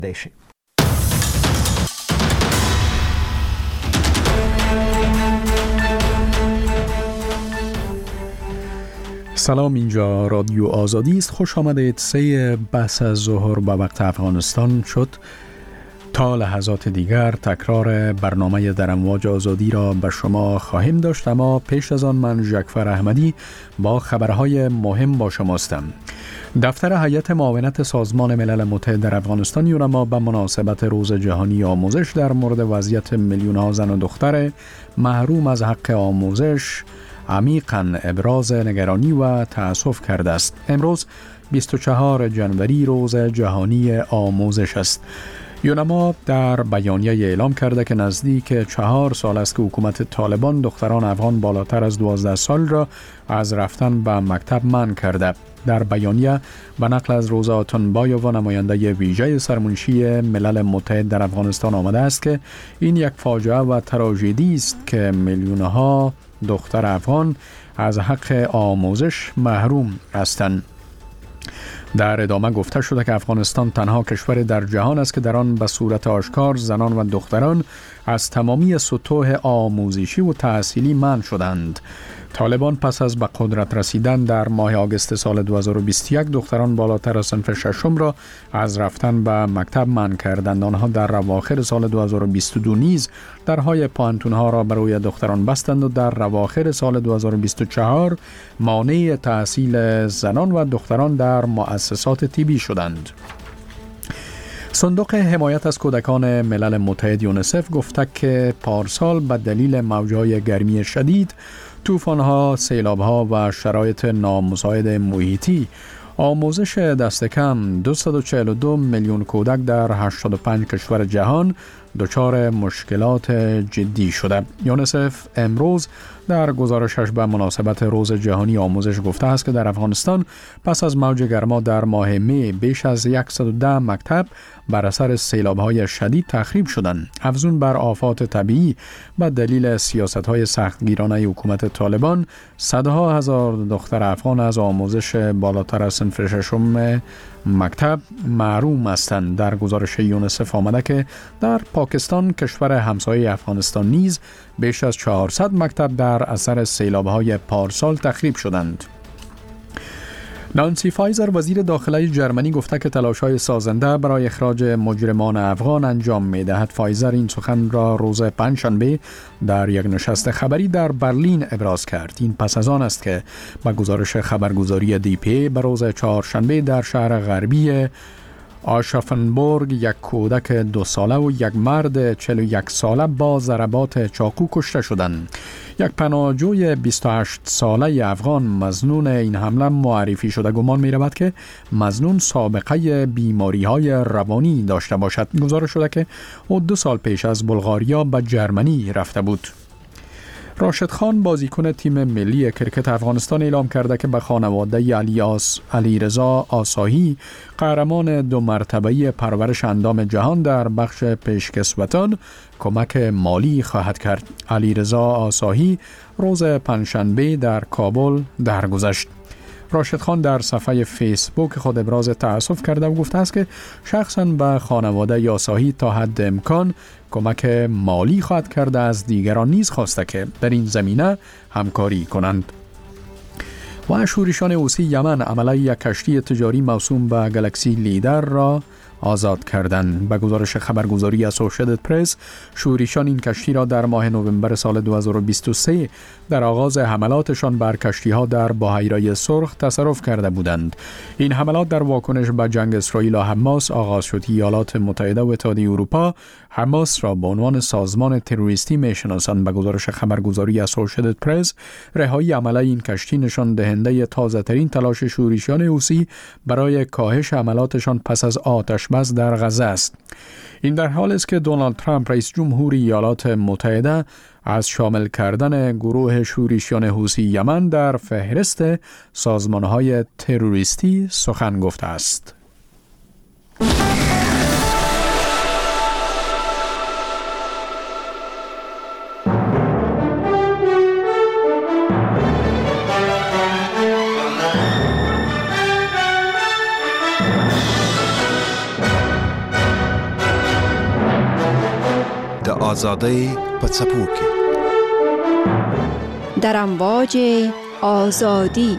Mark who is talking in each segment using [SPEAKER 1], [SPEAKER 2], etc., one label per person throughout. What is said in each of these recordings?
[SPEAKER 1] دیشی. سلام، اینجا رادیو آزادی است. خوش آمدید. 3 بحث از ظهر به وقت افغانستان شد. تا لحظات دیگر تکرار برنامه در امواج آزادی را به شما خواهیم داشت، اما پیش از آن من جعفر احمدی با خبرهای مهم با شما هستم. دفتر هیئت معاونت سازمان ملل متحد در افغانستان یونما به مناسبت روز جهانی آموزش در مورد وضعیت میلیون‌ها زن و دختر محروم از حق آموزش عمیقاً ابراز نگرانی و تأسف کرده است. امروز 24 جنوری روز جهانی آموزش است. یونما در بیانیه اعلام کرده که نزدیک 4 سال است که حکومت طالبان دختران افغان بالاتر از 12 سال را از رفتن به مکتب منع کرده. در بیانیه به نقل از روزا آتونبایووا، نماینده ویژه سرمنشی ملل متحد در افغانستان آمده است که این یک فاجعه و تراژدی است که میلیون‌ها دختر افغان از حق آموزش محروم هستند. در ادامه گفته شده که افغانستان تنها کشور در جهان است که در آن به صورت آشکار زنان و دختران از تمامی سطوح آموزشی و تحصیلی منع شدند. طالبان پس از به قدرت رسیدن در ماه آگوست سال 2021 دختران بالاتر از صنف ششم را از رفتن به مکتب منع کردند. آنها در اواخر سال 2022 نیز درهای پانتونها را برای دختران بستند و در اواخر سال 2024 مانع تحصیل زنان و دختران در مؤسسات طبی شدند. صندوق حمایت از کودکان ملل متحد یونیسف گفته که پارسال به دلیل موجهای گرمی شدید، طوفان‌ها، سیلاب‌ها و شرایط نامساعد محیطی آموزش دست کم 242 میلیون کودک در 85 کشور جهان دچار مشکلات جدی شده. یونیسف امروز در گزارشش به مناسبت روز جهانی آموزش گفته است که در افغانستان پس از موج گرما در ماه می بیش از 110 مکتب بر اثر سیلاب‌های شدید تخریب شدند. افزون بر آفات طبیعی به دلیل سیاست‌های سختگیرانه حکومت طالبان، صدها هزار دختر افغان از آموزش بالاتر از صنف ششم مکتب محروم هستند. در گزارش یونیسف آمده که در پاکستان، کشور همسایه افغانستان، نیز بیش از 400 مکتب در اثر سیلاب‌های پارسال تخریب شدند. نانسی فایزر، وزیر داخله جرمنی، گفته که تلاش‌های سازنده برای اخراج مجرمان افغان انجام می‌دهد. فایزر این سخن را روز پنجشنبه در یک نشست خبری در برلین ابراز کرد. این پس از آن است که با گزارش خبرگزاری دی‌پی به روز چهارشنبه در شهر غربی آشافنبورگ یک کودک 2 ساله و یک مرد 41 ساله با ضربات چاقو کشته شدند. یک پناهجوی 28 ساله افغان مظنون این حمله معرفی شده. گمان می رود که مظنون سابقه بیماری های روانی داشته باشد. گزارش شده که او 2 سال پیش از بلغاریا به جرمنی رفته بود. راشد خان، بازیکن تیم ملی کرکت افغانستان، اعلام کرده که به خانواده علیرضا آساهی، قهرمان 2 مرتبه‌ای پرورش اندام جهان در بخش پیشکسوتان، کمک مالی خواهد کرد. علیرضا آساهی روز پنجشنبه در کابل درگذشت. راشد خان در صفحه فیسبوک خود ابراز تأسف کرده و گفته است که شخصاً به خانواده آساهی تا حد امکان کمک مالی خواهد کرده. از دیگران نیز خواسته که در این زمینه همکاری کنند. و شورشان حوثی یمن عملا یک کشتی تجاری موسوم به گلکسی لیدر را آزاد کردند. به گزارش خبرگزاری اسوسییتد پرس، شورشان این کشتی را در ماه نوامبر سال 2023 در آغاز حملاتشان بر کشتی‌ها در بحیره سرخ تصرف کرده بودند. این حملات در واکنش به جنگ اسرائیل و حماس آغاز شد. ایالات متحده و اتحادیه اروپا حماس را به عنوان سازمان تروریستی می‌شناسند. به گزارش خبرگزاری اسوسییتد پرس، رهایی عمله این کشتی نشان دهنده تازه‌ترین تلاش شورشیان حوثی برای کاهش حملاتشان پس از آتش‌بس در غزه است. این در حالی است که دونالد ترامپ، رئیس جمهور ایالات متحده، از شامل کردن گروه شورشیان حوثی یمن در فهرست سازمان‌های تروریستی سخن گفته است.
[SPEAKER 2] آزادی پڅپو کې
[SPEAKER 3] در امواج آزادی.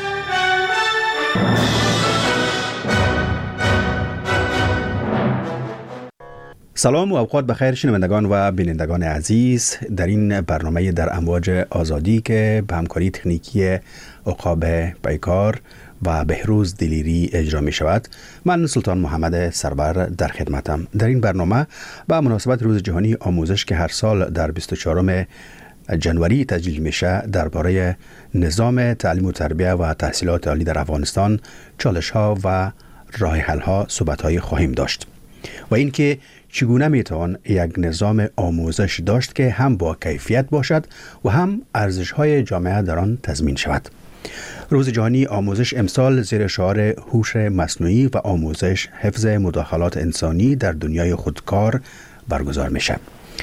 [SPEAKER 4] سلام و اوقات بخیر شنوندگان و بینندگان عزیز، در این برنامه در امواج آزادی که به همکاری تکنیکی عقاب پیکار و بهروز دلیری اجرا می شود، من سلطان محمد سرور در خدمتم. در این برنامه با مناسبت روز جهانی آموزش که هر سال در 24 جنوری تجلیل میشه، درباره نظام تعلیم و تربیت و تحصیلات عالی در افغانستان، چالش ها و راه حل ها صحبت های خواهیم داشت و اینکه چگونه میتوان یک نظام آموزش داشت که هم با کیفیت باشد و هم ارزش های جامعه در آن تضمین شود. روز جهانی آموزش امسال زیر شعار هوش مصنوعی و آموزش حفظ مداخلات انسانی در دنیای خودکار برگزار میشه.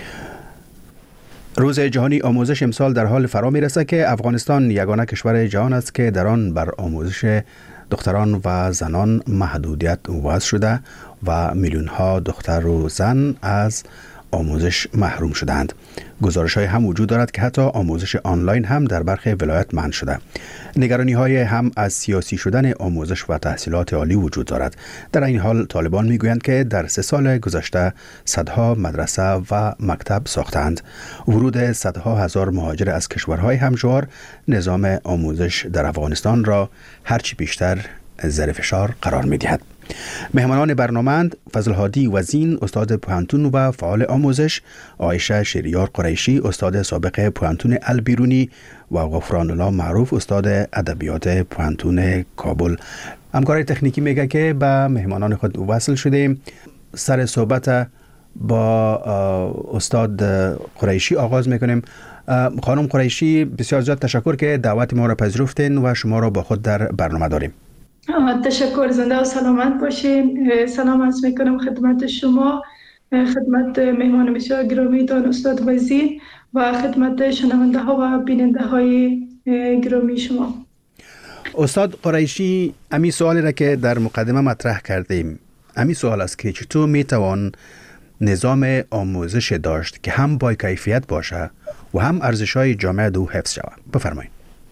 [SPEAKER 4] روز جهانی آموزش امسال در حال فرا میرسه که افغانستان یگانه کشور جهان است که در آن بر آموزش دختران و زنان محدودیت وضع شده و میلیون ها دختر و زن از آموزش محروم شدند. گزارش های هم وجود دارد که حتی آموزش آنلاین هم در برخی ولایت منع شده. نگرانی های هم از سیاسی شدن آموزش و تحصیلات عالی وجود دارد. در این حال طالبان میگویند که در 3 سال گذشته صدها مدرسه و مکتب ساختند. ورود صدها هزار مهاجر از کشورهای همجوار نظام آموزش در افغانستان را هرچی بیشتر زیر فشار قرار می‌دهد. مهمانان برنامه فضل هادی وزین، استاد پوهنتون و فعال آموزش، عایشه شهریار قریشی، استاد سابق پوهنتون البیرونی و غفران الله معروف، استاد ادبیات پوهنتون کابل. همکار تکنیکی میگه که به مهمانان خود وصل شدیم. سر صحبت با استاد قریشی آغاز میکنیم. خانم قریشی، بسیار زیاد تشکر که دعوت ما را پذیرفتین و شما را با خود در برنامه داریم.
[SPEAKER 5] تشکر، زنده و سلامت باشین. سلام عرض میکنم خدمت شما، خدمت مهمان بسیار گرامی دان استاد وزیر و خدمت شنونده ها و بیننده های گرامی شما.
[SPEAKER 4] استاد قریشی، امی سوالی را که در مقدمه مطرح کردیم، امی سوال است که چطور میتوان نظام آموزش داشت که هم با کیفیت باشه و هم ارزش های جامعه دو حفظ شود؟ بفرمایید.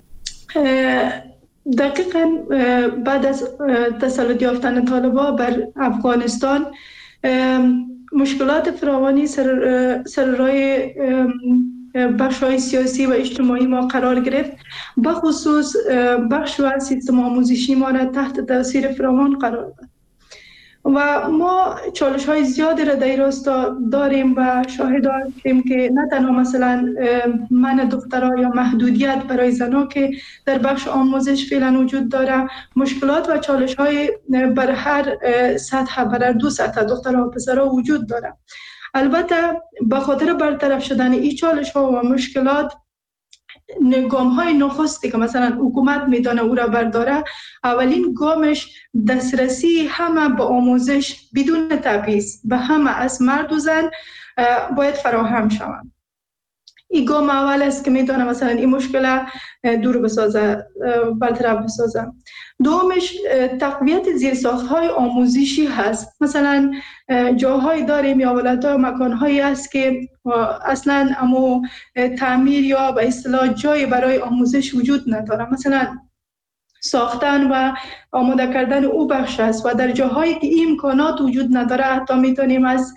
[SPEAKER 5] دقیقاً بعد از تسلط یافتن طالبان بر افغانستان مشکلات فراوانی سر راه بخش‌های سیاسی و اجتماعی ما قرار گرفت. بخصوص بخش و سیستم آموزشی ما را تحت تاثیر فراوان قرار داد و ما چالش های زیادی را در راستا داریم و شاهد هستیم که نه تنها مثلا منع دخترها یا محدودیت برای زنها که در بخش آموزش فعلا وجود داره، مشکلات و چالش های بر هر سطح، بر 2 سطح دخترها و پسرها وجود داره. البته به خاطر برطرف شدن این چالش ها و مشکلات، گام های نخستی که مثلا حکومت میدانه او را برداره، اولین گامش دسترسی همه به آموزش بدون تبعیض به همه از مرد و زن باید فراهم شود. این گام اول است که میتونه مثلا این مشکل دور بسازه، برطرف بسازه. دومش تقویت زیرساخت‌های آموزشی هست. مثلا جاهای داریم یا ولایت‌ها و مکان‌هایی است که اصلاً اما تعمیر یا به اصطلاح جای برای آموزش وجود نداره. مثلا ساختن و آماده کردن او بخش است و در جاهایی که این امکانات وجود نداره حتی میتونیم از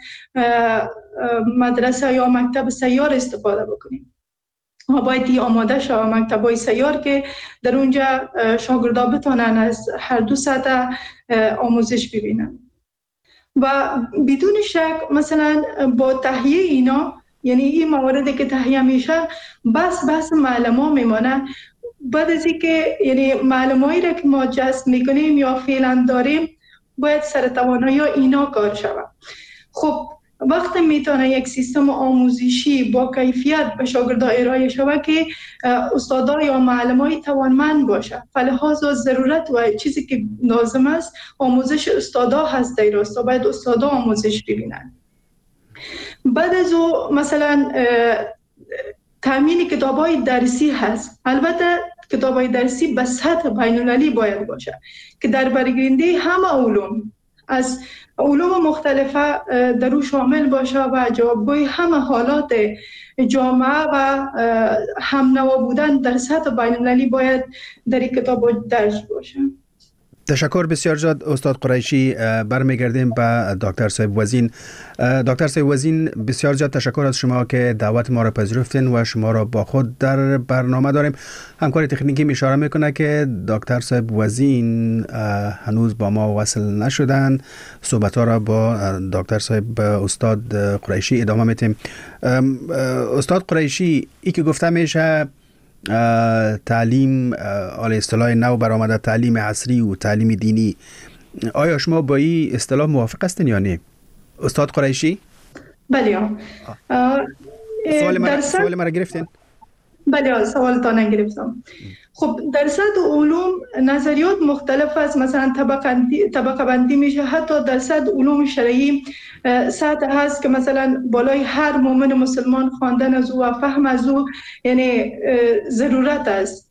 [SPEAKER 5] مدرسه یا مکتب سیار استفاده بکنیم. ما باید این آماده شود مکتب‌های سیار که در اونجا شاگردا بتونن از هر 2 سطح آموزش ببینن و بدون شک مثلا با تهیه اینا، یعنی این مواردی که تهیه میشه بس معلمان میمانه. بعد از اینکه یعنی معلومایی را که ما جذب میکنیم یا فعلا داریم باید سر توانایی اینا کار شود. خب وقتی میتونه یک سیستم آموزشی با کیفیت به شاگردان ارائه شود که استادا یا معلمای توانمند باشه، فلحاظ و ضرورت و چیزی که لازم است آموزش استادا هست در راستا، باید استادا آموزش ببینن. بعد از او مثلا تامین کتاب‌های درسی هست. البته کتاب‌های درسی به سطح بین‌المللی باید باشه که در برگیرنده همه علوم از علوم مختلفه در او شامل باشه و جوابگوی همه حالات جامعه و هم نوا بودن در سطح بین المللی باید در این کتاب درج باشه.
[SPEAKER 4] تشکر بسیار زیاد استاد قریشی. برمیگردیم به دکتر صاحب وزین. دکتر صاحب وزین، بسیار زیاد تشکر از شما که دعوت ما را پذیرفتین و شما را با خود در برنامه داریم. همکار تکنیکی می اشاره میکنه که دکتر صاحب وزین هنوز با ما وصل نشدن. صحبت ها را با دکتر صاحب استاد قریشی ادامه میتیم. استاد قریشی، ای که گفته میشه تعلیم علی اصطلاح نو برآمده، تعلیم عصری و تعلیم دینی، آیا شما با این اصطلاح موافق هستین یا نه استاد قریشی؟
[SPEAKER 5] بله.
[SPEAKER 4] سوال مرا گرفتین؟
[SPEAKER 5] بله، سوال تا نگرفتم. خب در سطح علوم نظریات مختلف است، مثلا طبقه بندی میشه، حتی در سطح علوم شرعی سطح هست که مثلا بالای هر مؤمن مسلمان خواندن از او و فهم از او یعنی ضرورت است.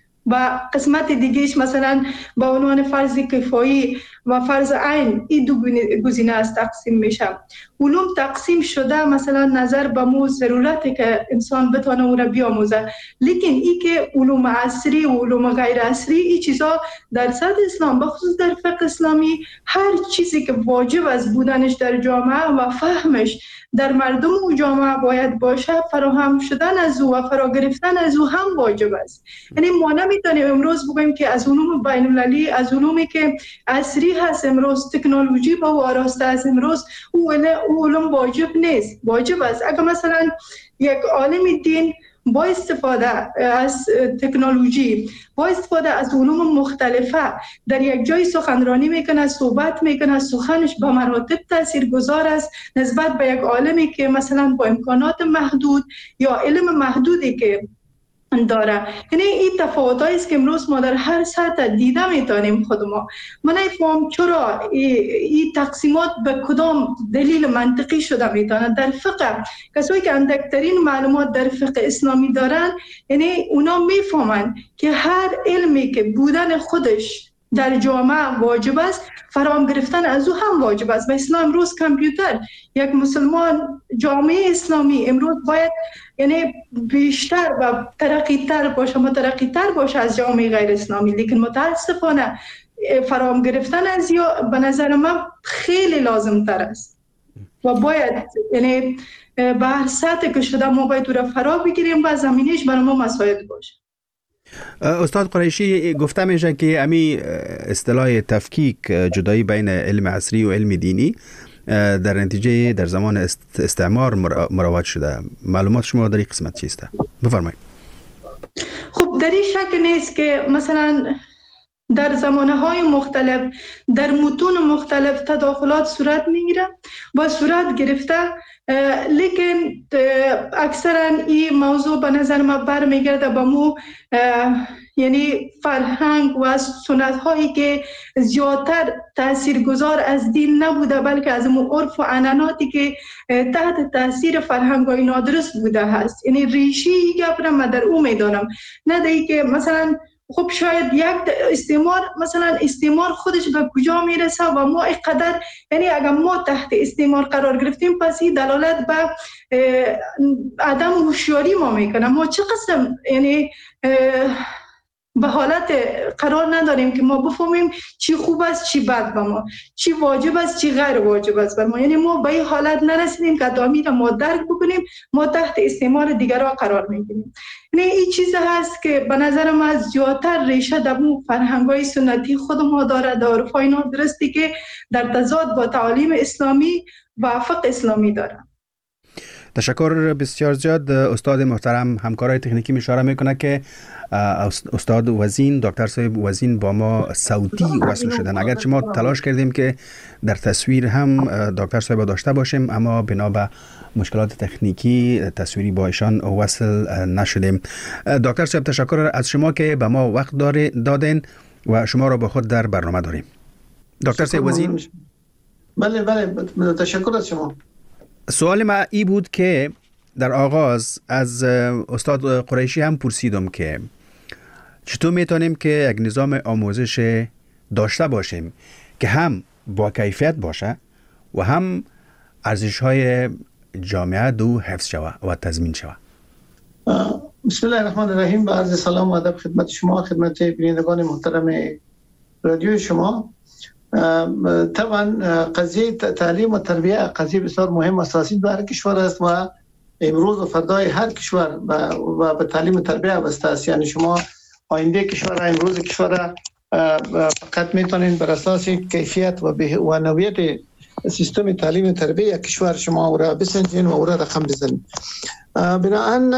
[SPEAKER 5] و قسمت دیگهش مثلا با عنوان فرض کفایی و فرض عین، این دو گزینه است تقسیم میشه. علوم تقسیم شده مثلا نظر به مو ضرورتی که انسان بتونه اون را بیاموزه، لیکن ای که علوم عصری و علوم غیر عصری، این چیزا در سطح اسلام بخصوص در فقه اسلامی هر چیزی که واجب از بودنش در جامعه و فهمش در مردم و جامعه باید باشه، فراهم شدن از او و فرا گرفتن از او هم واجب است. یعنی ما نمیتونیم امروز بگوییم که از علوم بین المللی، از علومی که عصری هست امروز، تکنولوژی با و آراسته از امروز، او علوم واجب نیست. واجب است. اگر مثلا یک عالم دین با استفاده از تکنولوژی، با استفاده از علوم مختلفه در یک جای سخنرانی میکنه، صحبت میکنه، سخنش به مراتب تاثیرگذار است نسبت به یک عالمی که مثلا با امکانات محدود یا علم محدودی که داره. یعنی این تفاوتایی است که امروز ما در هر سطح دیده میتونیم خود ما. من نمیفهم چرا این تقسیمات به کدام دلیل منطقی شده میتونه. در فقه کسایی که اندکترین معلومات در فقه اسلامی دارن، یعنی اونا میفهمن که هر علمی که بودن خودش در جامعه واجب است، فراهم گرفتن از او هم واجب است. و اسلام امروز کامپیوتر، یک مسلمان جامعه اسلامی امروز باید یعنی بیشتر و ترقی‌تر باشه از جامعه غیر اسلامی، لیکن متاسفانه فراهم گرفتن از یا به نظر من خیلی لازم تر است و باید یعنی به هر سطح که شده ما باید او را فرا بگیریم و زمینش برای ما مساعد باشه.
[SPEAKER 4] استاد قریشی، گفته میشه که امی اصطلاح تفکیک، جدایی بین علم عصری و علم دینی در نتیجه در زمان استعمار مروج شده. معلومات شما در این قسمت چیست؟ بفرمایید.
[SPEAKER 5] خب در این شک نیست که مثلا در زمانه‌های مختلف در متون مختلف تداخلات صورت میگیره و صورت گرفته، لیکن اکثرا این موضوع به نظر من برمیگرده به مو یعنی فرهنگ و سنت هایی که زیادتر تاثیرگذار از دین نبوده، بلکه از مو عرف و عنعناتی که تحت تاثیر فرهنگ های نادرست بوده هست. یعنی ریشی گپ را من در او میدانم، نه دیگه که مثلا خب شاید یک استعمار خودش به کجا میرسه و ما اینقدر، یعنی اگر ما تحت استعمار قرار گرفتیم پس این دلالت به عدم هوشیاری ما میکنه. ما چه قسم یعنی به حالت قرار نداریم که ما بفهمیم چی خوب است چی بد به ما، چی واجب است چی غیر واجب است بر ما. یعنی ما به این حالت نرسیدیم که دامی را ما درک بکنیم، ما تحت استعمار دیگران قرار میگیریم. یعنی این چیز هست که به نظر من زیادتر ریشه در فرهنگ‌های سنتی خود ما داره، در عرفای نادرستی که در تضاد با تعالیم اسلامی و فقه اسلامی داره.
[SPEAKER 4] تشکر بسیار زیاد. استاد محترم همکارای تکنیکی اشاره میکنه که استاد وزین، دکتر صاحب وزین با ما صوتی وصل شدن. اگرچه ما تلاش کردیم که در تصویر هم دکتر صاحب داشته باشیم، اما بنا به مشکلات تکنیکی تصویری با ایشان وصل نشدیم. دکتر صاحب تشکر از شما که به ما وقت دادین و شما را با خود در برنامه داریم. دکتر صاحب وزین.
[SPEAKER 6] بله تشکر از شما.
[SPEAKER 4] سوال ما ای بود که در آغاز از استاد قریشی هم پرسیدم که چطور میتونیم که یک نظام آموزش داشته باشیم که هم با کیفیت باشه و هم ارزش‌های جامعه دو حفظ شود و تضمین شود.
[SPEAKER 6] بسم الله الرحمن الرحیم. با عرض سلام و ادب خدمت شما، خدمت بینندگان محترم رادیو شما. طبعا قضیه تعلیم و تربیه قضیه بسیار مهم و اساسی در کشور است و امروز و فردای هر کشور و به تعلیم و تربیه وابسته است. یعنی شما آینده کشور، امروز کشور فقط میتونین بر اساس کیفیت و نوعیت سیستم تعلیم و تربیه کشور شما او را بسنجین و او را رقم بزنید. بنابراین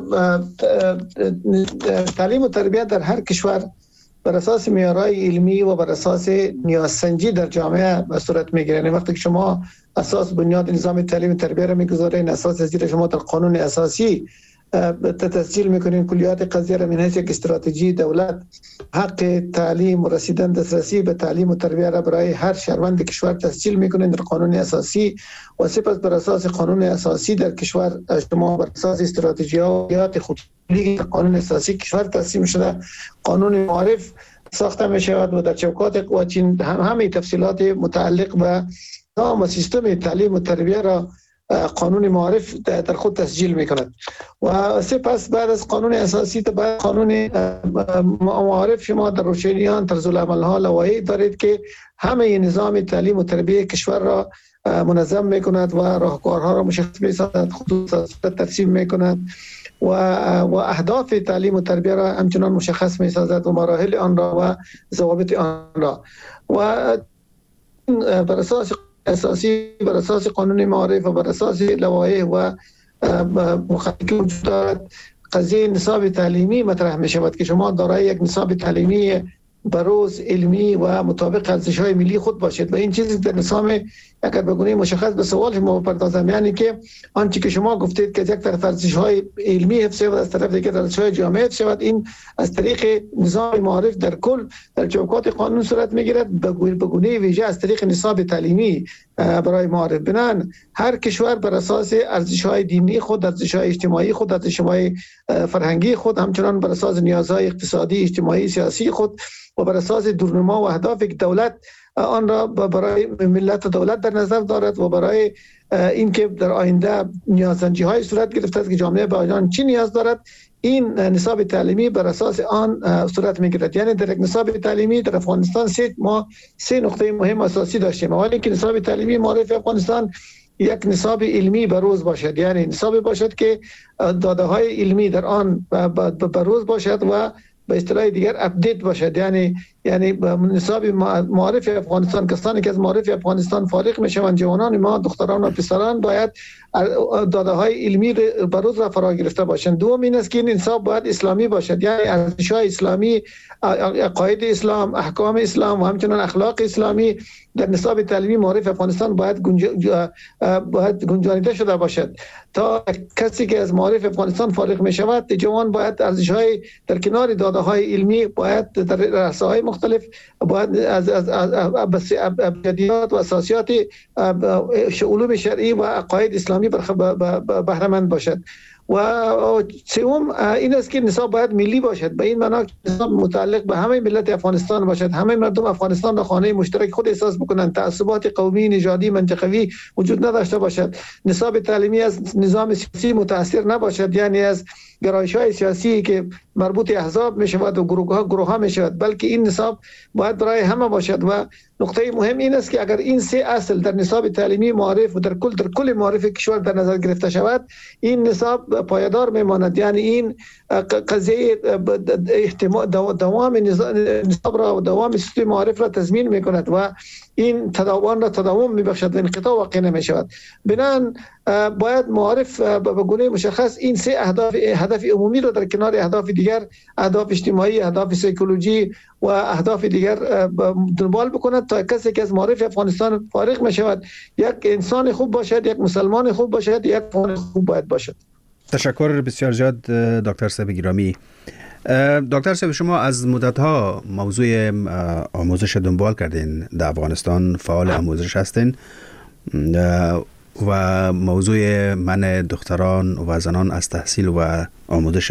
[SPEAKER 6] تعلیم و تربیت در هر کشور بر اساس معیارهای علمی و بر اساس نیازسنجی در جامعه به صورت میگیره. یعنی وقتی که شما اساس بنیاد نظام تعلیم و تربیت را میگذارین، اساس زیر شما در قانون اساسی تسجیل میکنین کلیات قضیه را من حیث یک استراتژی دولت حق تعلیم و رسیدن دسترسی به تعلیم و تربیت را برای هر شهروند کشور تسجیل میکنین در قانون اساسی و سپس بر اساس قانون اساسی در کشور شما بر اساس استراتژیات خودی قانون اساسی کشور تصمیم شده قانون معارف ساخته می شود و در چوکات قوانین همه تفصیلات متعلق به نظام و سیستم تعلیم و تربیت را قانون معارف در خود تسجیل میکند و سپس بعد از قانون اساسی تا بعد قانون معارف شما در روشنیان طرزالعمل ها لوایح دارید که همه نظام تعلیم و تربیت کشور را منظم میکند و راهکارها را مشخص میسازد، خطوط ترسیم میکند و اهداف تعلیم و تربیت را همچنان مشخص میسازد و مراحل آن را و ضوابط آن را و بر اساس اساسی بر اساس قانون معارف و بر اساس لوایح و مخالفت وجود دارد قضیه نصاب تعلیمی مطرح می شود که شما دارای یک نصاب تعلیمی بروز علمی و مطابق ارزش‌های ملی خود باشید و این چیزی در نظام اگر به گونه مشخص به سوال شما بپردازم، یعنی که آنچه که شما گفتید که یک طرف ارزش‌های علمی حفظ شود از طرف دیگر ارزش‌های جامعه حفظ شود، این از طریق نظام معارف در کل در چوکات قانون صورت میگیرد به گونه ویژه از طریق نصاب تعلیمی برای معارف. بنان هر کشور بر اساس ارزش‌های دینی خود، ارزش‌های اجتماعی خود، ارزش‌های فرهنگی خود، همچنان بر اساس نیازهای اقتصادی، اجتماعی، سیاسی خود و بر اساس دورنما و اهداف که دولت آن را برای ملت و دولت در نظر دارد و برای اینکه در آینده نیازسنجی های صورت گرفته است که جامعه به آن چی نیاز دارد، این نصاب تعلیمی بر اساس آن صورت میگیرد. یعنی در یک نصاب تعلیمی در افغانستان ما سه نقطه مهم اساسی داشتیم. اولی که نصاب تعلیمی معارف افغانستان یک نصاب علمی بروز باشد، یعنی نصاب باشد که داده های علمی در آن بروز باشد و به اصطلاح دیگر اپدیت باشد. یعنی نصاب معارف افغانستان، کسانی که از معارف افغانستان فارغ میشوند، جوانان ما، دختران و پسران، باید داده های علمی بروز را فرا گرفته باشند. دوم این است که این نصاب باید اسلامی باشد، یعنی ارزش‌های اسلامی، عقاید اسلام، احکام اسلام و همچنین اخلاق اسلامی در نصاب تعلیمی معارف افغانستان باید گنجانیده شده باشد تا کسی که از معارف افغانستان فارغ می شود جوان باید ارزش‌های در کنار داده‌های علمی باید در رسانه‌های مختلف باید از ابجدیات و اساسیات علوم شرعی و عقاید اسلامی بهره مند باشد. و سوم این است که نصاب باید ملی باشد، به این معنا که نصاب متعلق به همه ملت افغانستان باشد، همه مردم افغانستان را خانه مشترک خود احساس بکنند، تعصبات قومی، نژادی، منطقوی وجود نداشته باشد. نصاب تعلیمی از نظام سیاسی متاثر نباشد، یعنی از گرایش‌های سیاسی که مربوط احزاب می شود و گروه ها می شود، بلکه این نصاب باید برای همه باشد. و نقطه مهم این است که اگر این سه اصل در نصاب تعلیمی معارف و در کل معارف کشور در نظر گرفته شود، این نصاب پایدار میماند. یعنی این قضیه دوام نصاب را و دوام سیستم معارف را تضمین میکند و این تداوم میبخشد، انقطاع واقع نمیشود. بنان باید معارف به گونه مشخص این سه هدف عمومی را در کنار اهداف دیگر، اهداف اجتماعی، اهداف سیکولوژی و اهداف دیگر دنبال بکند تا کسی که از معارف افغانستان فارغ میشود یک انسان خوب باشد، یک مسلمان خوب باشد، یک افغان خوب باید باشد.
[SPEAKER 4] تشکر بسیار زیاد دکتر صاحب گرامی. دکتر صاحب، شما از مدت‌ها موضوع آموزش دنبال کردین، در افغانستان فعال آموزش هستین و موضوع منع دختران و زنان از تحصیل و آموزش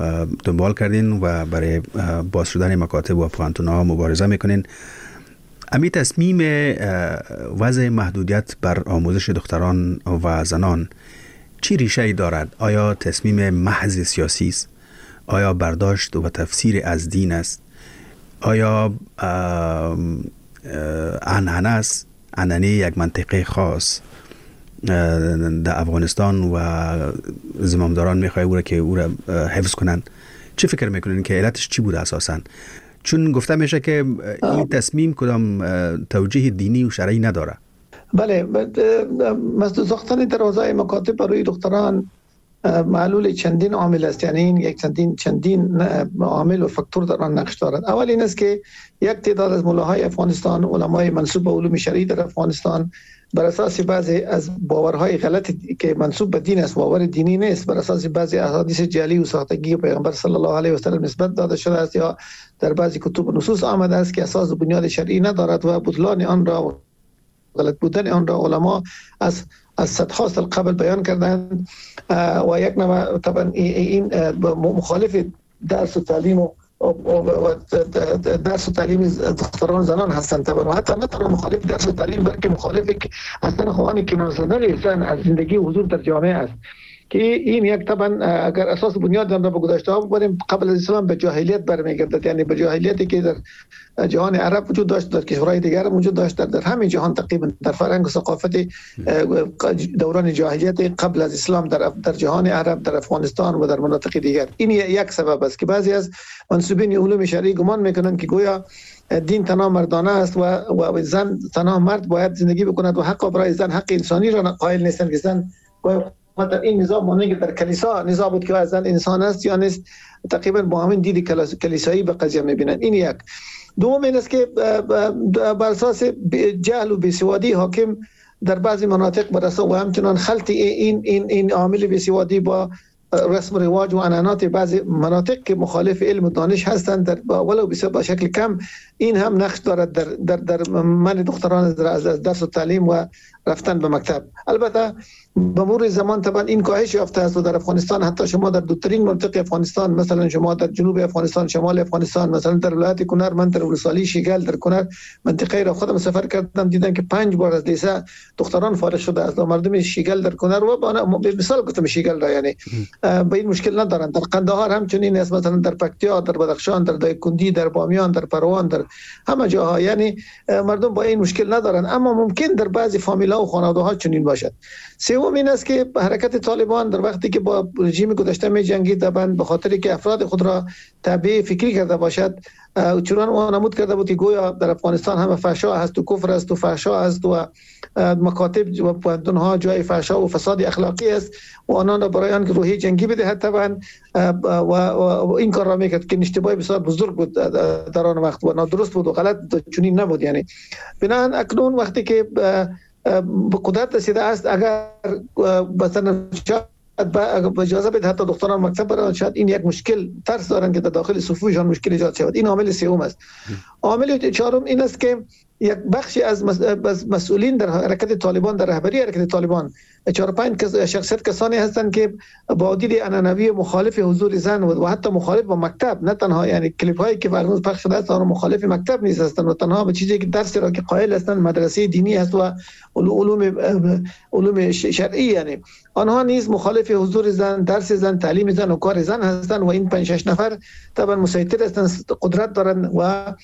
[SPEAKER 4] دنبال کردین و برای باز شدن مکاتب و پوهنتون‌ها مبارزه میکنین. امی تصمیم وضع محدودیت بر آموزش دختران و زنان چی ریشه دارد؟ آیا تصمیم محض سیاسی است؟ آیا برداشت و تفسیر از دین است؟ آیا عنعنه است؟ عنعنه یک منطقه خاص در افغانستان و زمامداران میخواه او را که او را حفظ کنند؟ چه فکر میکنین که علتش چی بوده اساساً؟ چون گفته میشه که این تصمیم کدام توجیه دینی و شرعی نداره.
[SPEAKER 6] بله، مسدود ساختن دروازه مکاتب برای دختران معلول چندین عامل است. یعنی این یک چندین عامل و فاکتور در آن نقش دارد. اول این است که یک تعداد از ملاهای افغانستان، علمای منسوب به علوم شرعی در افغانستان، بر اساس بعضی از باورهای غلطی که منسوب به دین است، باور دینی نیست، بر اساس بعضی احادیث جعلی و ساختگی پیامبر صلی الله علیه و سلم نسبت داده شده است یا در بعضی کتب و نصوص آمده است که اساس و بنیاد شرعی ندارد و بطلان آن را، غلط بودن آن را علما از صدها سال قبل بیان کردند و یک نوع طبعا این مخالف درس و تعلیم و درس و تعلیم دختران زنان هستند. طبعا و حتی نه تنها مخالف درس و تعلیم بلکه مخالف هستن خواهان که منصدر زن از زندگی و حضور در جامعه است که این یک طبعا اگر اساس بنیاد آن را به گذشته ها ببریم قبل از اسلام به جاهلیت برمیگردد. یعنی به جاهلیتی که در جهان عرب وجود داشت، در کشورهای دیگر وجود داشت، در همه جهان تقریبا در فرهنگ و ثقافت دوران جاهلیت قبل از اسلام در جهان عرب، در افغانستان و در مناطق دیگر. این یک سبب است که بعضی از منسوبین علوم شرعی گمان میکنند که گویا دین تنها مردانه است و زن تنها مرد باید زندگی بکند و حق برای زن، حق انسانی را قائل نیستند که زن در این نظام مانند که در کلیسا نظام بود که زن انسان است یا نیست، تقریبا با همین دید کلیسایی به قضیه میبینند. این یک. دوم این است که بر اساس جهل و بیسوادی حاکم در بعضی مناطق بر اساس و همچنان خلط این عامل بیسوادی با رسم و رواج و عنعنات بعضی مناطق که مخالف علم و دانش هستند ولو به شکل کم، این هم نقش دارد در منع دختران از درس و تعلیم و رفتن به مکتب. البته به مرور زمان طبعا این کاهش یافته است و در افغانستان حتی شما در دورترین منطقه افغانستان، مثلا شما در جنوب افغانستان، شمال افغانستان، مثلا در ولایت کنر، من در ولسوالی شیگل در کنر منطقه را خودم سفر کردم، دیدم که 5 بار از لیسه دختران فارغ شده است و مردم شیگل در کنر و به مثال گفتم شیگل را یعنی به این مشکل ندارند. در قندهار همچنین است، مثلا در پکتیا، در بدخشان، در دایکنډي، در بامیان، در پروان، در همه جاها یعنی مردم با این مشکل ندارند. اما ممکن در بعضی فامیل‌ها و خانواده‌ها چنین باشد. سوم این است که حرکت طالبان در وقتی که با رژیم گذشته می جنگید به خاطر که افراد خود را تابع فکری کرده باشد، چنان وانمود کرده بود که گویا در افغانستان همه فحشا هست و کفر است و فحشا است و مکاتب و پوهنتون‌ها جای فحشا و فساد اخلاقی است و آنان را برای آنکه روحیه جنگی بدهد طبعا و این کار را میکرد که اشتباه بسیار بزرگ بود در آن وقت و نادرست بود و غلط چنین نبود. یعنی بنابراین اکنون وقتی که به قدرت رسیده است، اگر مثلا با اجازه بده حتی دختران مکتب برند، شاید این یک مشکل ترس دارند که در داخل صفوفشان مشکل ایجاد شود. این عامل سوم است. عامل چهارم این است که یک بخشی از مسئولین در حرکت طالبان، در رهبری حرکت طالبان 4-5 شخصیت کسانی هستند که با دید عنعنوی مخالف حضور زن و حتی مخالف با مکتب، نه تنها یعنی کلیپ هایی که فرمود پخش شده است آن مخالف مکتب نیست هستند و تنها به چیزی که درسی را که قائل هستند مدرسه دینی است و علوم شرعی، یعنی آنها نیز مخالف حضور زن، درس زن، تعلیم زن و کار زن هستند و این 5-6 نفر طبعا مسیطر هستند، قدرت دارند و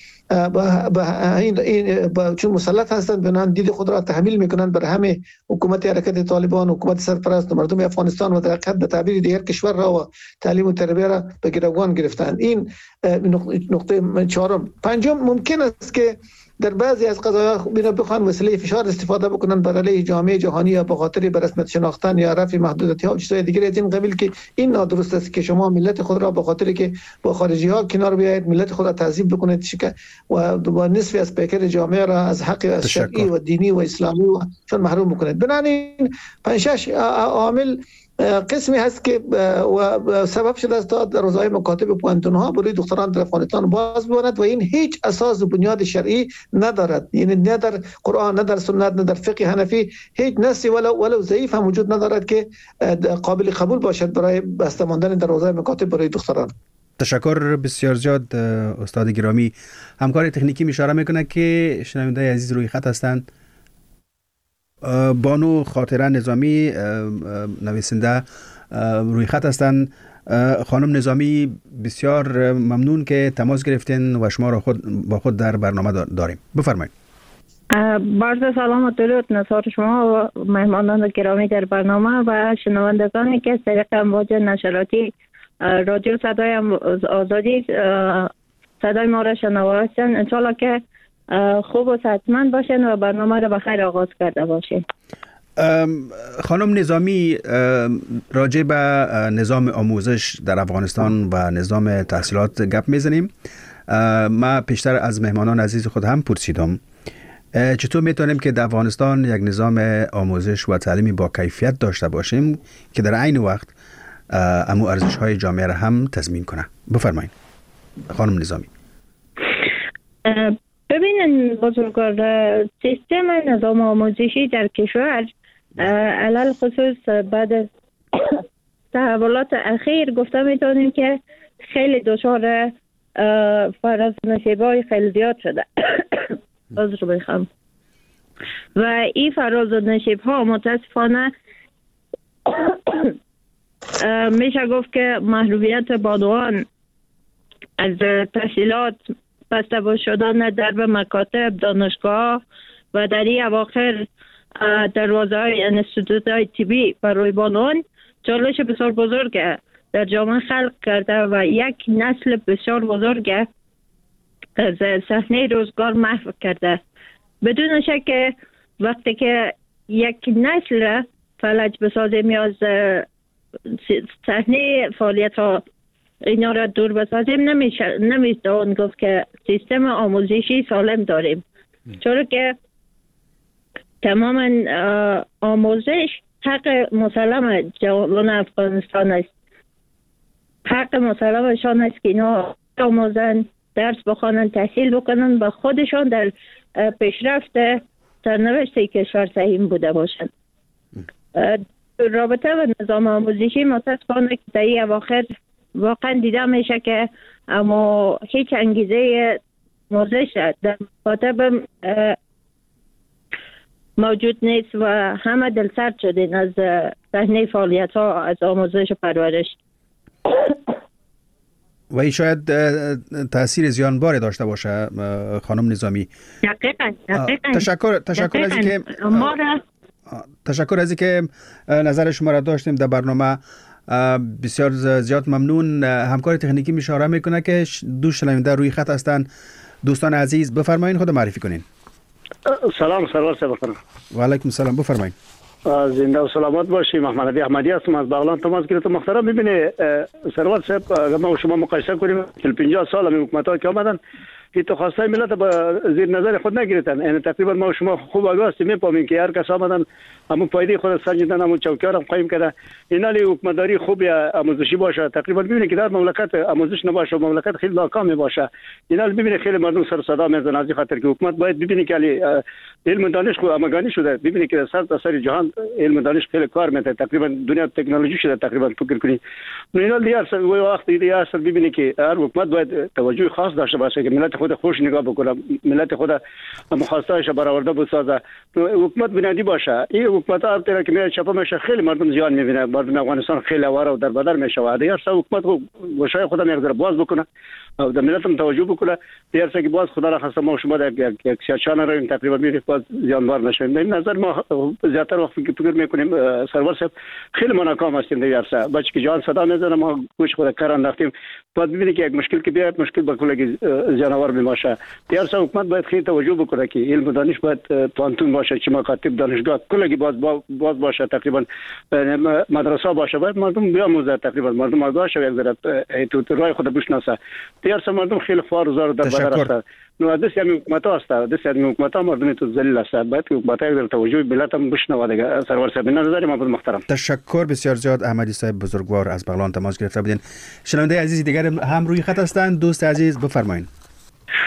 [SPEAKER 6] چون مسلط هستند بنان دید خود را تحمیل میکنند بر همه حکومت حرکت طالبان، حکومت سرپرست و مردم افغانستان و در حقیقت به تعبیر دیگر کشور را و تعلیم و تربیت را به گروگان گرفتند. این نقطه چهارم. پنجم ممکن است که در بعضی از قضایا بخوان وسیله فشار استفاده بکنن بر علیه جامعه جهانی یا به خاطر به رسمیت شناختن یا رفع محدودیت‌ها و چیزهای دیگر از این قبیل که این نادرست است که شما ملت خود را به خاطر که با خارجی‌ها کنار بیایید، ملت خود را تعذیب بکنید و نصف از پیکر جامعه را از حق از شرعی و دینی و اسلامی و چون محروم بکنید. بنابراین 5-6 عامل قسمی هست که و سبب شده است تا در روزهای مکاتب پوهنتون‌ها برای دختران در افغانستان باز بماند و این هیچ اساس و بنیاد شرعی ندارد. یعنی نه در قرآن، نه در سنت، نه در فقه حنفی هیچ نصی ولو ضعیف هم وجود ندارد که قابل قبول باشد برای بسته ماندن در روزهای مکاتب برای دختران.
[SPEAKER 4] تشکر بسیار زیاد استاد گرامی. همکار تکنیکی اشاره میکنه که شنونده عزیز روی خط هستند. بانو خاطره نظامی نویسنده روی خط هستند. خانم نظامی بسیار ممنون که تماس گرفتین و شما را با خود در برنامه داریم. بفرمایید.
[SPEAKER 7] عرض سلام و درود نثار شما و مهمانان گرامی در برنامه و شنوندگانی که از طریق امواج نشراتی رادیو صدای آزادی صدای ما را شنوا هستند. انشالله که خوب و صحتمند باشین و برنامه را بخیر آغاز کرده باشین.
[SPEAKER 4] خانم نظامی، راجع به نظام آموزش در افغانستان و نظام تحصیلات گپ میزنیم. ما پیشتر از مهمانان عزیز خود هم پرسیدم چطور میتونیم که در افغانستان یک نظام آموزش و تعلیمی با کیفیت داشته باشیم که در عین وقت امو ارزش های جامعه را هم تضمین کنه. بفرمایید خانم نظامی.
[SPEAKER 7] ببینن بزرگوار، سیستم نظام آموزشی در کشور علل خصوص بعد از تحولات اخیر گفته میتونیم که خیلی دچار فراز نشیب‌های خیلی زیاد شده. عذر میخوام. و این فراز نشیب‌ها متاسفانه میشه گفت که محرومیت بانوان از تحصیلات، بسته شدن درب مکاتب، دانشگاه و در این اواخر دروازه های انستیتوت های طبی برای بانوان چالش بسیار بزرگ در جامعه خلق کرده و یک نسل بسیار بزرگ از صحنه روزگار محو کرده. بدون شک وقتی که یک نسل فلج بسازیم یا از صحنه فعالیت ها اینا را دور بسازیم، نمیشه گفت که سیستم آموزشی سالم داریم، چون که تمام آموزش حق مسلم جوانان افغانستان است. حق مسلمشان است که اینا آموزن، درس بخوانن، تحصیل بکنن و خودشان در پیشرفت سرنوشت کشور سهیم بوده باشند. رابطه و نظام آموزشی متاسفانه که در این اواخر واقعا دیده میشه که اما هیچ انگیزه آموزش در مکاتب موجود نیست و همه دلسرد شدین از صحنه فعالیت ها از آموزش و پرورش.
[SPEAKER 4] و این شاید تاثیر زیانباری داشته باشه خانم نظامی.
[SPEAKER 7] دقیقاً.
[SPEAKER 4] تشکر از اینکه نظر شما را داشتیم در برنامه. بسیار زیاد ممنون. همکار تکنیکی اشاره میکنه که دو شنونده روی خط هستند. دوستان عزیز بفرمایید خود معرفی کنین.
[SPEAKER 8] سلام سرور صاحب.
[SPEAKER 4] و علیکم السلام. بفرمایید.
[SPEAKER 8] زنده و سلامت باشی. محمد علی احمدی هستم از بغلان تماس گرفتم. محترم ببینید سرور صاحب، اگر ما شما مقایسه کنیم 50 سال هم حکومت‌ها که آمدن که تو خواسته ملت با زیر نظر خود نگرفتن. یعنی تقریبا ما شما خوب آگاه هستیم، می‌فهمیم که هر کس آمدن همون پایده خود سنجیدن، همون چوکی‌ها هم قایم کرده. اینالی حکومتداری خوب یا آموزشی باشه. تقریبا ببینید که در مملکت آموزش نباشه مملکت خیلی ناکام باشه. اینالی ببینید خیلی مردم سر صدا میزنن از خاطر که حکومت باید ببینید که علم و دانش خود آماگانی شده. ببینید که سر جهان علم و دانش خیلی کار می‌کنه. تقریبا دنیا تکنولوژی شده. تقریبا فکر کنید اینالی دیار وقت دیگه است ببینید که هر حکومت باید توجه خاص داشته باشه که ملت خود خوش نگاه بکنه، ملت خود مخواستایش برآورده بسازه. حکومت بنیادی باشه. این حکومت هر طرح که میاد چپا میشه خیلی مردم زیان میبینه. مردم افغانستان خیلی آواره و در بدر میشه. دیگر حکومت گوشای خود میگذاره باز بکنه و در ملت هم توجه بکنه. دیگر که باز خدا را خواستم ما شما در یک سیاچان رو تقریبا میریم باز زیانبار نشیم. در نظر ما زیاتر وقت فکر میکنیم سرور صاحب خیلی ناکام هستیم. دیگر بچه که جان صدا میزنه ما گوش خود کار انداختیم. بعد ببینید که یک مشکل که بیاد مشکل با کلی زیانوار میشه. دیگر حکومت باید خیلی توجه بکنه که علم و دانش باید توانتون باشه، چه مکاتب دانشگاه کلی باز باشه، تقریبا مدرسه باشه، باید مردم بیاموزه، تقریبا مردم آگاه شه، یک ذره تو راه خود بشناسه. دیگر مردم خیلی خوار و زار در بدر هستند. نو دست همین حکومت هست، دست همین حکومت مردم تو ذلیل است. باید حکومت یک ذره توجه ملت هم بشنوه دیگه. سرور صاحب نظر ما بود محترم.
[SPEAKER 4] تشکر بسیار زیاد. احمدی صاحب بزرگوار از بغلان تماس گرفته بودین. شنونده عزیز دیگر هم روی خط هستند. دوست عزیز بفرمایید.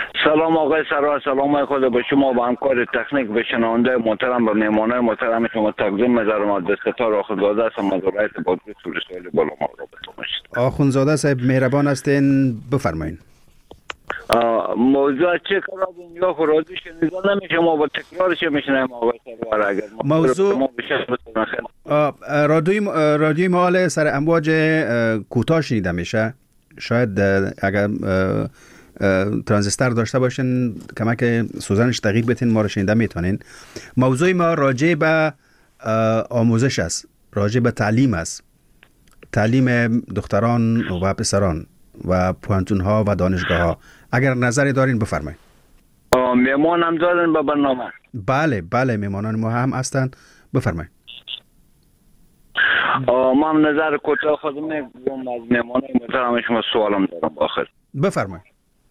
[SPEAKER 9] سلام آقای سرور، سلام خود به شما، به همکار تکنیک، به شنونده محترم، به مهمانای محترم شما تقدیم می‌ذارم. از دستتار آخوندزاده هستم از ولایت بادغیس ولسوالی بالامال رابطه باشید.
[SPEAKER 4] آخوندزاده صاحب مهربان هستین، بفرمایید.
[SPEAKER 9] موضوع چه کار اینجا خرازی شنیده نمیشه، ما با تکرارش میشنیم آقای سرور. اگر
[SPEAKER 4] موضوع رادیوی مال سر امواج کوتاه شنیده میشه. شاید اگر ترانزیستر داشته باشین کمک سوزنش دقیق بتین ما رو شنیده میتونین. موضوع ما راجع به آموزش است، راجع به تعلیم است، تعلیم دختران و پسران و پوهنتون ها و دانشگاه ها. اگر نظری دارین بفرمایید.
[SPEAKER 9] میمان هم دارن به برنامه؟
[SPEAKER 4] بله میمانان ما هم هستند، بفرمایید.
[SPEAKER 9] من نظر کوتاه خود میگم از میمانای محترم شما سوالم دارم آخر.
[SPEAKER 4] بفرمایید.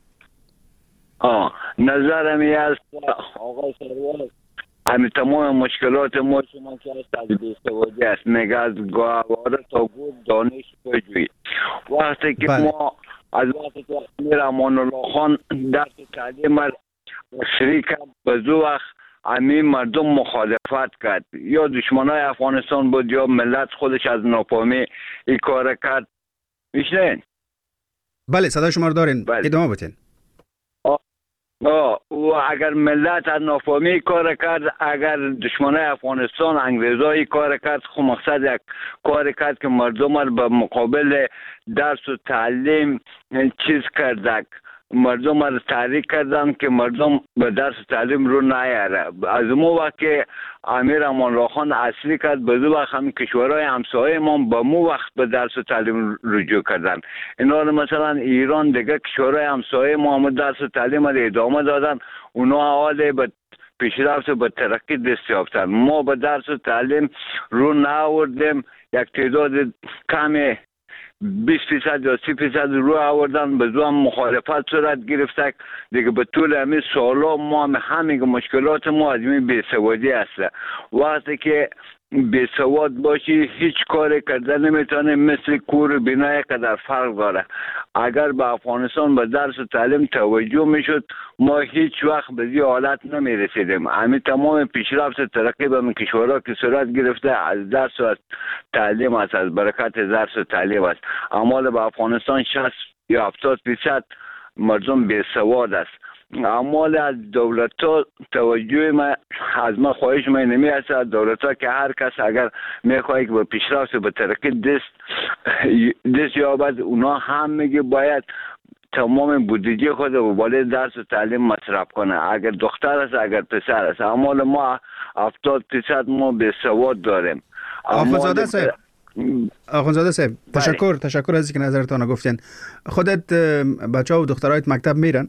[SPEAKER 9] نظرم است آقای سرور، همین تمام مشکلات ما شما که از بی‌سوادی است، میگه از گوهواره تا گود دانش پژویی. وقتی که ما از وقتی که امیر امان الله خان درس تعلیم شریک به زو وقت همین مردم مخالفت کرد، یا دشمنای افغانستان بود یا ملت خودش از ناکامی این کار کرد. میشنین؟
[SPEAKER 4] بله صدای شما رو دارین. ادامه بدین.
[SPEAKER 9] و اگر ملت از ناکامی کار کرد، اگر دشمنای افغانستان انگریزایی کار کرد، خب مقصد یک کار کرد که مردم رو به مقابل درس و تعلیم چیز کردک، مردم رو تحریک کردن که مردم به درس و تعلیم رو نیاره. از اون وقت که امیر امان الله خان اصلی کرد، به دو وقت هم کشورهای همسایه ما به مو وقت به درس و تعلیم رجوع کردن. اینا مثلا ایران دیگه کشورهای همسایه ما هم درس و تعلیم رو ادامه دادن، اونا حال به پیشرفت و به ترقی دست یافتن. ما به درس و تعلیم رو نآوردیم، یک تعداد کمی 20% یا 30% رو آوردن، به زو هم مخالفت صورت گرفته. دیگه به طول همین سالا ما همین مشکلات ما از این بی‌سوادی است. وقتی که بی‌سواد باشی هیچ کاری کرده نمیتونه، مثل کور بینای قدر فرق داره. اگر به افغانستان به درس و تعلیم توجه میشد، ما هیچ وقت به این حالت نمیرسیدیم. همین تمام پیشرفت و ترقی به کشورها که صورت گرفته از درس و تعلیم است، از برکت درس و تعلیم است. اما به افغانستان 60 یا 70% مردم بی‌سواد است. اعمال از دولت ها توجه ما از ما خواهش ما نمی است، از دولت ها که هر کس اگر میخواهی که به پیشرفت و به ترقی دست یابد، اونا هم میگه باید تمام بودجه خود رو بالای درس و تعلیم مصرف کنه، اگر دختر است اگر پسر است. اعمال ما 70% ما بی‌سواد داریم.
[SPEAKER 4] آخوندزاده صاحب تشکر از اینکه نظرتان گفتین. خودت بچه ها و دخترایت مکتب میرن؟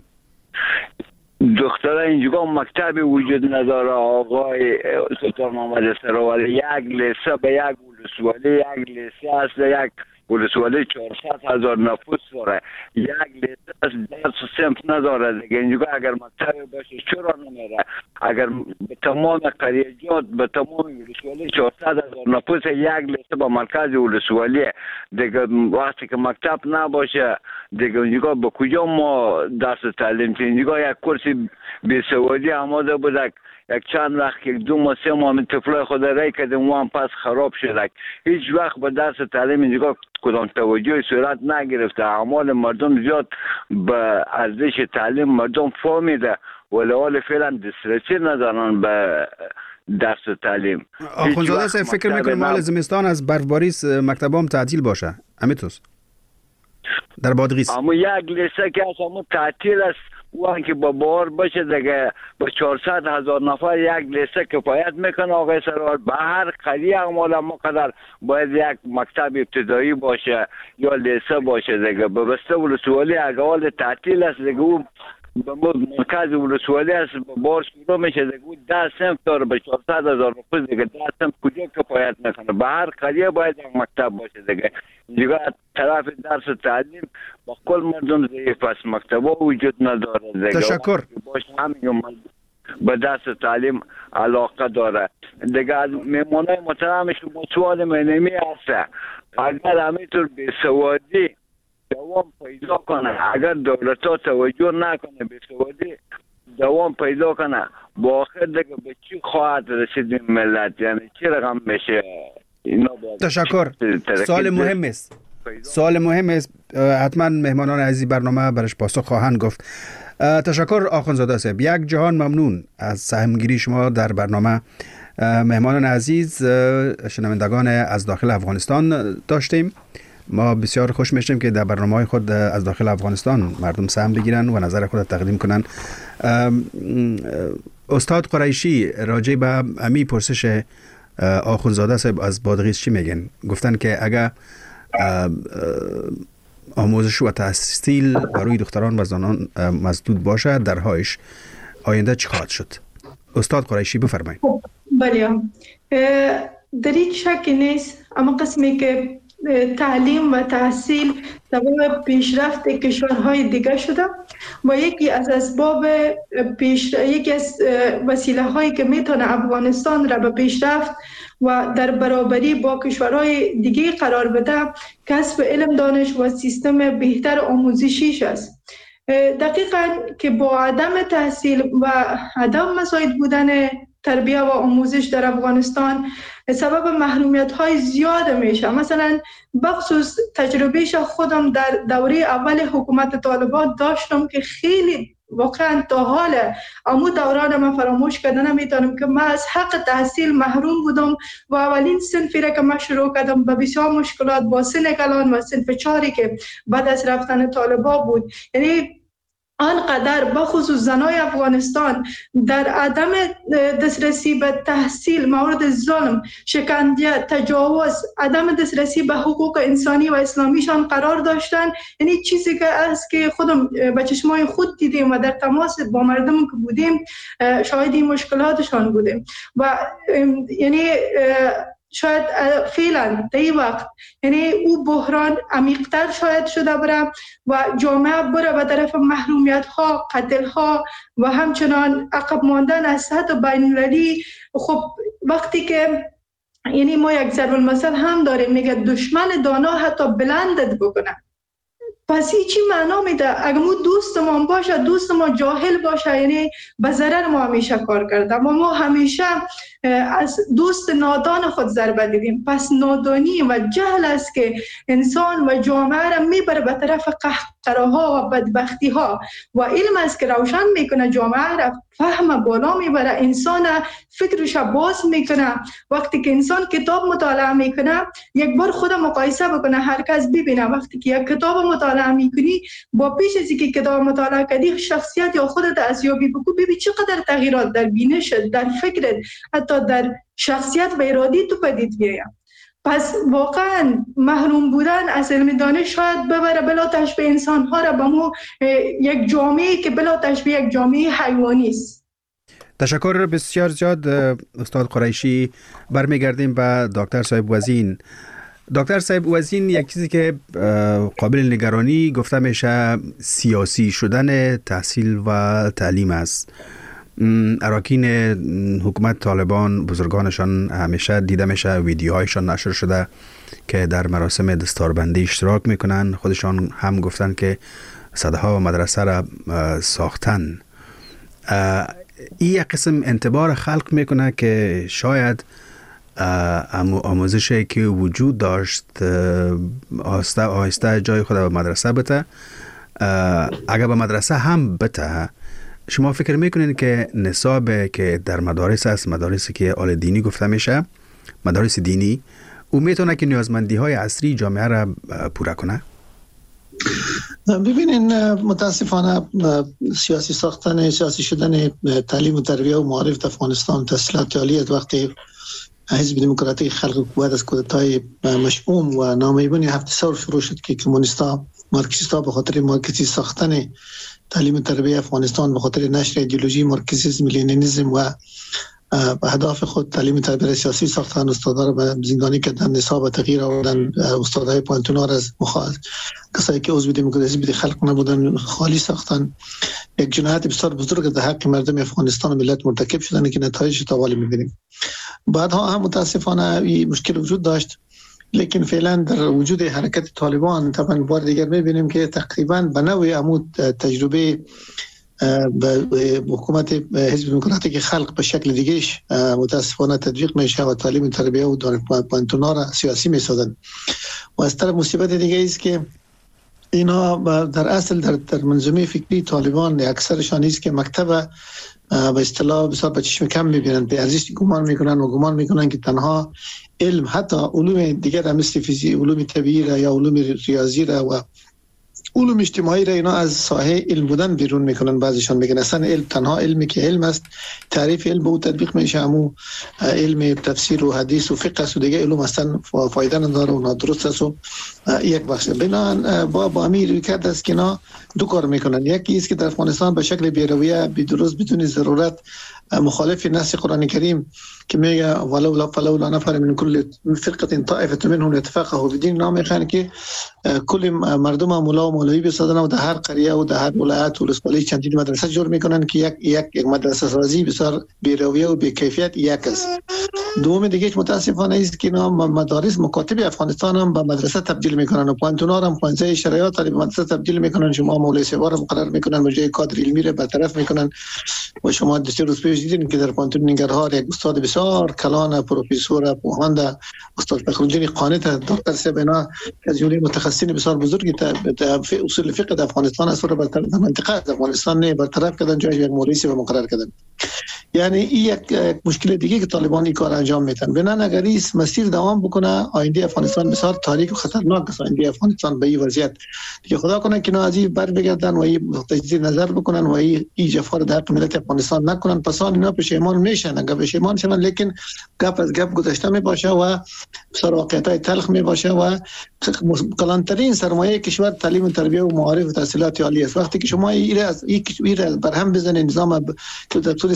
[SPEAKER 9] دخترها اینجا مکتبی وجود نداره آقای سلطان محمد سرور. یک لیسه به یک ولسوالی، یک لیسه است یک ولسوالی 400,000 نفوس داره، یک لیسه است درس و صنف نداره دیگه. اینجا اگر مکتبی باشه چرا نمیره؟ اگر به تمام قریجات به تمام ولسوالی 400,000 نفوس یک لیسه به مرکز ولسوالی دیگه، وقتی که مکتب نباشه دیگه اینجا به کجا ما درس و تعلیم؟ اینجا یک کرسی بی‌سوادی آماده بودک، یک چند وقت یک 2 ماه 3 ماه طفلای خود رای کردیم و هم پس خراب شدک. هیچ وقت به درس و تعلیم اینجا کدام توجه صورت نگرفته. اعمال مردم زیاد به ارزش تعلیم مردم فهمیده، ولی حال فعلا دسترسی ندارن به درس و تعلیم.
[SPEAKER 4] آخوندزاده صاحب فکر میکنم مال زمستان از برفباری مکتبام تعطیل باشه امیتوس در بادغیس؟
[SPEAKER 9] اما یک لیسه که اصلا تعطیل است، وان که با بار باشه دیگه با 400,000 نفر یک لیسه کفایت میکنه آقای سرور. به هر قریه اعمال ما قدر باید یک مکتب ابتدایی باشه یا لیسه باشه دیگه. به بسته ولسوالی اگه حال تعطیل است دیگه او به مرکز ولسوالی است با بار شروع میشه دیگه، او 10 صنف داره به 400,000 نفر دیگه، 10 صنف کجا کفایت میکنه؟ به هر قریه باید یک مکتب باشه دیگه. دیگه طرف درس و تعلیم با کل مردم ضعیف است، مکتبا وجود نداره دیگه.
[SPEAKER 4] تشکر.
[SPEAKER 9] باشه همین به درس و تعلیم علاقه داره دیگه. از مهمانای محترم شما سوال منمی هست، اگر همینطور بی‌سوادی دوام پیدا کنه. اگر دولت ها توجه نکنه به سوادی دوام پیدا کنه، با آخر دیگه به چی خواهد رسید این ملت؟ یعنی چی رقم میشه اینا؟
[SPEAKER 4] تشکر. سوال مهم است حتما مهمانان عزیز برنامه برش پاسخ خواهند گفت. تشکر آخوندزاده صاحب، یک جهان ممنون از سهمگیری شما در برنامه. مهمانان عزیز شنوندگان از داخل افغانستان داشتیم. ما بسیار خوش میشیم که در برنامه خود از داخل افغانستان مردم سهم بگیرن و نظر خود تقدیم کنن. استاد قریشی راجع به امی پرسش آخوندزاده صاحب از بادغیس چی میگن؟ گفتن که اگر آموزش و تحصیل برای دختران و زنان مسدود باشه درهایش آینده چی خواهد شد؟ استاد قریشی بفرمایید.
[SPEAKER 5] بله، در این شک نیست، اما قسمی که تعلیم و تحصیل سبب پیشرفت کشورهای دیگه شده و یکی از اسباب یکی از وسیله هایی که میتونه افغانستان را به پیشرفت و در برابری با کشورهای دیگه قرار بده کسب علم، دانش و سیستم بهتر آموزشیش است. دقیقاً که با عدم تحصیل و عدم مساعد بودن تربیه و آموزش در افغانستان سبب محرومیت های زیاد میشه. مثلا بخصوص تجربهش خودم در دوره اول حکومت طالبان داشتم که خیلی واقعا تا حال امو دوران من فراموش کردن نمیتونم که من از حق تحصیل محروم بودم و اولین صنفی را که من شروع کردم با بسیار مشکلات با سن کلان و صنف 4 که بعد از رفتن طالبان بود. یعنی آنقدر بخصوص زنای افغانستان در عدم دسترسی به تحصیل مورد ظلم، شکنجه، تجاوز، عدم دسترسی به حقوق انسانی و اسلامیشان قرار داشتن. یعنی چیزی که است که خودم به چشمای خود دیدیم و در تماس با مردم که بودیم شاهد این مشکلاتشان بودیم و یعنی شاید فعلا در این وقت یعنی او بحران عمیق‌تر شاید شده بره و جامعه بره به طرف محرومیت ها، قتل ها و همچنان عقب ماندن از سطح بین‌المللی. خب وقتی که یعنی ما یک ضرب المثل هم داریم میگه دشمن دانا حتی بلندت بکنه، پس این چی معنا میده؟ اگر ما دوست ما باشه، دوست ما جاهل باشه، یعنی به ضرر ما همیشه کار کرده، اما ما همیشه از دوست نادان خود ضربه دیدیم. پس نادانی و جهل است که انسان و جامعه را میبره به طرف قهقراها و بدبختی ها و علم است که روشن میکنه جامعه را، فهم بالا میبره، انسان فکرش باز میکنه. وقتی که انسان کتاب مطالعه میکنه یک بار خود مقایسه بکنه، هر کس ببینه وقتی که یک کتاب مطالعه میکنی با پیش از اینکه کتاب مطالعه کردی شخصیت یا خودت ارزیابی بکن، ببین چقدر تغییرات در بینشت، در فکرت، حتی در شخصیت و ارادی تو پدید بیاید. پس واقعا محروم بودن از علم دانش شاید ببره بلا تشبیه انسان‌ها را به ما یک جامعه که بلا تشبیه یک جامعه حیوانی است.
[SPEAKER 4] تشکر بسیار زیاد استاد قریشی. برمیگردیم به دکتر صاحب وزین. دکتر صاحب وزین، یک چیزی که قابل نگرانی گفته میشه سیاسی شدن تحصیل و تعلیم است. اراکین حکومت طالبان بزرگانشان همیشه دیده میشه ویدیوهایشان نشر شده که در مراسم دستاربندی اشتراک میکنن. خودشان هم گفتن که صدها مدرسه را ساختن. این یک قسم انتباه خلق میکنه که شاید آموزشی که وجود داشت آهسته آهسته جای خود به مدرسه بته. اگر به مدرسه هم بته، شما فکر میکنین که نصاب که در مدارس است، مدارسی که آل دینی گفته میشه، مدارس دینی، او میتونه که نیازمندی های عصری جامعه را پورا کنه؟
[SPEAKER 6] ببینین متاسفانه سیاسی ساختن، سیاسی شدن تعلیم و تربیه و معارف در افغانستان تحصیلات عالیه وقتی حزب دموکراتیک خلق بعد از کودتای مشؤوم و نامیبون 7 سال شروع شد که کمونیستا مارکسیستا به خاطر مارکسی ساختن تعلیم و تربیه افغانستان، به خاطر نشر ایدئولوژی مارکسیسم، لنینیسم و به اهداف خود تعلیم و تربیه سیاسی ساختن، استادا را به زندانی کردن، نصاب تغییر آوردن، استادای پانتونا را از کسایی که عضو دموکراسی خلق نبودن خالی ساختن. یک جنایت بسیار بزرگ در حق مردم افغانستان و ملت مرتکب شدن که نتایجش تاوالی می‌بینیم. بعدها هم متاسفانه این مشکل وجود داشت لیکن فعلا در وجود حرکت طالبان طبعا بار دیگر میبینیم که تقریبا به نوعی عمود تجربه به حکومت حزب دموکراتیک خلق به شکل دیگهش متاسفانه تطبیق میشه و تعلیم تربیه و دانشگاه‌ها را سیاسی میسازند. و از طرف مصیبت دیگه است که اینا در اصل در منظومه فکری طالبان اکثرشان است که مکتب به اصطلاح بسیار به چشم کم میبینند، به ارزش گمان میکنن که تنها علم، حتی علوم دیگر مثل فیزیک، علوم طبیعی را یا علوم ریاضی را و علوم اجتماعی را اینا از ساحه علم بودن بیرون میکنن. بعضیشان میگن اصلا علم تنها علمی که علم است، تعریف علم به او تطبیق میشه، همو علم تفسیر و حدیث و فقه است و دیگه علوم اصلا فایده نداره و نادرست است و یک بخش بنان با امیر کرد است که اینا دو کار میکنن. یکی است که در افغانستان به شکل بی‌رویه بدون ضرورت مخالف نص قرآن کریم که میگه ولولا نفر من كل فرقه طائفه منهم يتفقهوا في الدين، نام میخوان که کل مردم مولا و مولوی بسازن و در هر قریه و در هر ولایت و ولسوالی چندین مدرسه جور میکنن که یک مدرسه سازی بسیار بی‌رویه و بی‌کیفیت یک است. دوم دیگه متاسفانه است که مدارس مکاتب افغانستان هم به مدرسه تبدیل میکنن و پانتونا هم خوانزه شرایط به مدرسه تبدیل میکنن. شما مولوی سوار مقرر میکنن، به جای کادر علمی را برطرف میکنن. و شما دسته روز پیش دیدین که در پانتون ننگرهار یک استاد بسیار کلان پروفسور پوهنده استاد فخرالدین قانت دکتر سبنا از جمله متخصصین بسیار بزرگی در اصول فقه افغانستان است رو در منطقه افغانستان برطرف کردن، جای یک مولوی سوار مقرر کردن. یعنی این یک مشکل دیگه که طالبان این کار انجام میدن. بنان اگر این مسیر دوام بکنه آینده افغانستان بسیار تاریک و خطرناک است. آینده افغانستان به این وضعیت دیگه خدا کنه که اینا از این بر بگردن و این تجدید نظر بکنن و این جفا رو در حق ملت افغانستان نکنن. پس اینا پشیمان میشن، اگر پشیمان شون لیکن گپ از گپ گذشته میباشه و بسیار واقعیت‌های تلخ میباشه و کلانترین سرمایه کشور تعلیم و تربیه و معارف و تحصیلات عالی است. وقتی که شما این برهم بزنید نظام که در طول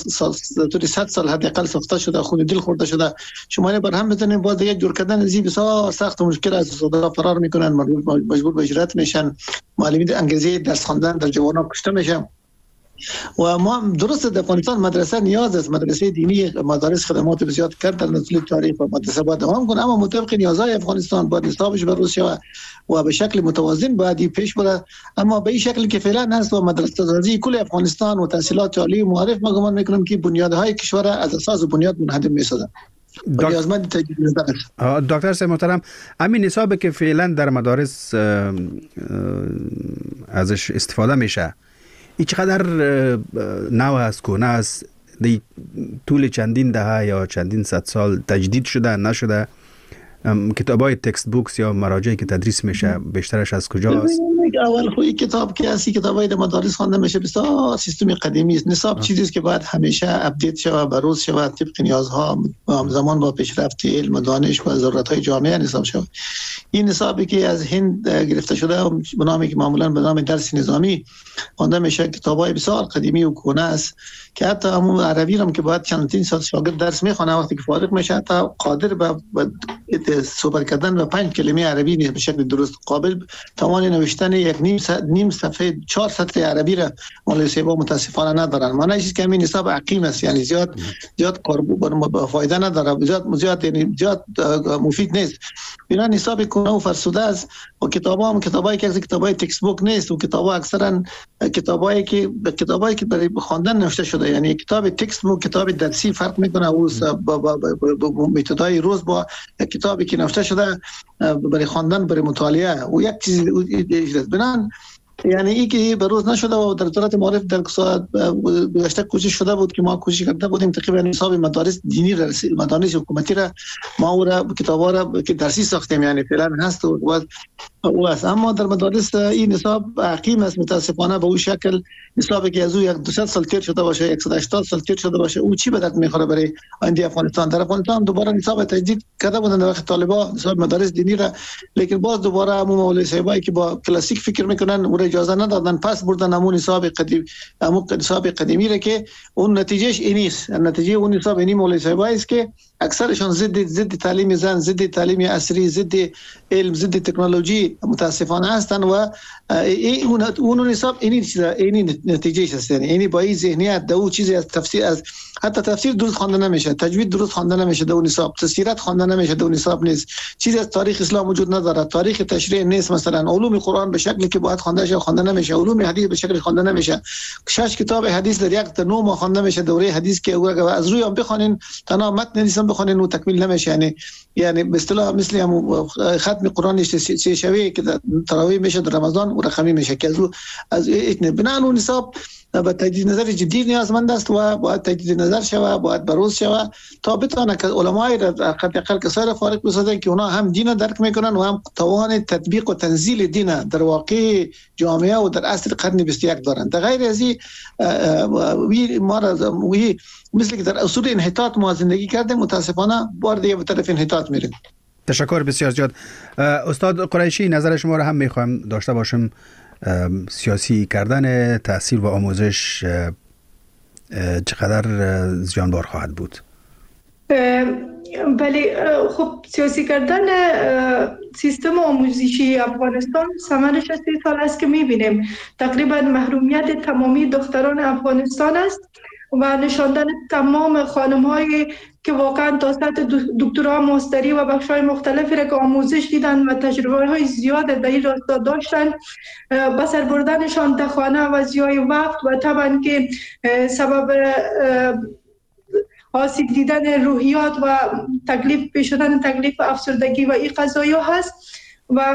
[SPEAKER 6] صد سال حداقل ساخته شده، خون دل خورده شده، شما اینو برهم بزنید باز دیگه جور کردن از این بسیار سخت و مشکل است. صدا فرار میکنن، مجبور به هجرت میشن، معلمین انگیزه درس خواندن در جوانان کشته میشن. و ما درست در افغانستان مدرسه نیاز است، مدرسه دینی، مدارس خدمات بسیار کرد در طول تاریخ و مدرسه باید دوام کنه، اما مطابق نیازهای افغانستان باید نصابش بروز شود و به شکل متوازن باید پیش بره. اما به این شکلی که فعلا هست و مدرسه سازی کل افغانستان و تحصیلات عالی و معارف ما گمان میکنم که بنیادهای کشور از اساس و بنیاد منهدم میسازن.
[SPEAKER 4] دکتر صاحب محترم، همین نصابی که فعلا در مدارس ازش استفاده میشه این چقدر نو است که نه از طول چندین دهه یا چندین صد سال تجدید شده نشده؟ کتابای تکست بوکس یا مراجعی که تدریس میشه بیشترش از کجاست؟
[SPEAKER 6] اول خوی کتاب که هستی کتابای در مدارس خوانده میشه بسیار سیستم قدیمی است. نصاب چیزی است که باید همیشه اپدیت شود، بروز شود، طبق نیازها و همزمان با پیشرفت علم و دانش و ضرورت‌های جامعه نصاب شود. این نصابی که از هند گرفته شده به نامی که معمولا به نام درس نظامی خوانده میشه، کتابای بسیار قدیمی و کهنه است که حتی همون عربی هم که باید چندین سال شاگرد درس میخونه وقتی که فارغ میشه حتی قادر به صحبت کردن و 5 کلمه عربی نیست به شکل درست، قابل توان نوشتن یک نیم صفحه 4 سطر عربی را مولوی صاحبا متاسفانه ندارن. معنیش که همین نصاب عقیم است، یعنی زیاد کاربرد فایده نداره، زیاد مفید نیست. اینا نصاب کنه و فرسوده است و کتابایی که کتابای تکست بوک نیست و کتابا اکثرا کتابایی که برای خواندن نوشته شده. یعنی کتاب تکست بوک کتاب درسی فرق میکنه او با متدای روز با کتابی که نوشته شده برای خواندن برای مطالعه و یک چیز بنان یعنی این که بروز نشده و در وزارت معارف در گذشته کوشش شده بود که ما کوشش کرده بودیم تقریبا نصاب مدارس دینی را مدارس حکومتی را ما او را کتابا را که درسی ساختیم، یعنی فعلا هست و است. اما در مدارس این نصاب عقیم است متاسفانه به اون شکل نصابی که از او 200 سال تیر شده باشه 180 سال تیر شده باشه او چی به درد میخوره برای آینده افغانستان؟ در افغانستان دوباره نصاب تجدید کرده بودن در وقت طالبان نصاب مدارس دینی را، لیکن باز دوباره همون مولوی صاحبایی که با کلاسیک فکر میکنن او را اجازه ندادن، پس بردن همون نصاب قدیمی را که اون نتیجهش این نیست. نتیجه اون نصاب اینی مولوی صاحبایی است که اکثرشان ضد تعلیم زن، ضد تعلیم عصری، ضد علم، ضد تکنولوژی متاسفانه هستند و اون نصاب اینی نتیجه است. یعنی اینی با این ذهنیت دو چیزی از تفسیر، از حتی تفسیر درست خوانده نمیشه، تجوید درست خوانده نمیشه دو نصاب، سیرت خوانده نمیشه دو نصاب نیست، چیزی از تاریخ اسلام وجود نداره، تاریخ تشریع نیست، مثلا علوم قرآن به شکلی که باید خوانده شه خوانده نمیشه، علوم حدیث به شکلی خوانده نمیشه، 6 کتاب حدیث در یک تا 9 ماه خوانده میشه دوره حدیث که از روی هم بخونین تنها متن نیستم بخونین و تکمیل نمیشه. یعنی به اصطلاح مثل هم ختم قرآن 3 شبه که تراویح میشه در رمضان و رقمی میشه که از بناء اون نصاب با تجدید نظر جدی نیازمند است و باید تجدید نظر شوه، باید بروز شوه تا بتونه که علمای حداقل کسای فارغ بسازن که اونا هم دین درک میکنن و هم توان تطبیق و تنزیل دین در واقع جامعه و در عصر قرن 21 دارن. در غیر از این ما مثل که در اصول انحطاط ما زندگی کردیم، متاسفانه بار دیگه به طرف انحطاط میریم.
[SPEAKER 4] تشکر بسیار زیاد. استاد قریشی، نظر شما رو هم میخوایم داشته باشیم. سیاسی کردن تحصیل و آموزش چقدر زیانبار خواهد بود؟
[SPEAKER 5] بله، خب سیاسی کردن سیستم آموزشی افغانستان ثمرش 3 سال است که میبینیم تقریبا محرومیت تمامی دختران افغانستان است و نشاندن تمام خانم‌های که واقعا تا سطح دکترا ماستری و بخش‌های مختلفی را که آموزش دیدن و تجربه‌های زیاد در این راستا داشتن به سر بردنشان در خانه و زیای وقت و طبعا که سبب آسیب دیدن روحیات و تکلیف پیش شدن تکلیف افسردگی و این قضایا هست. و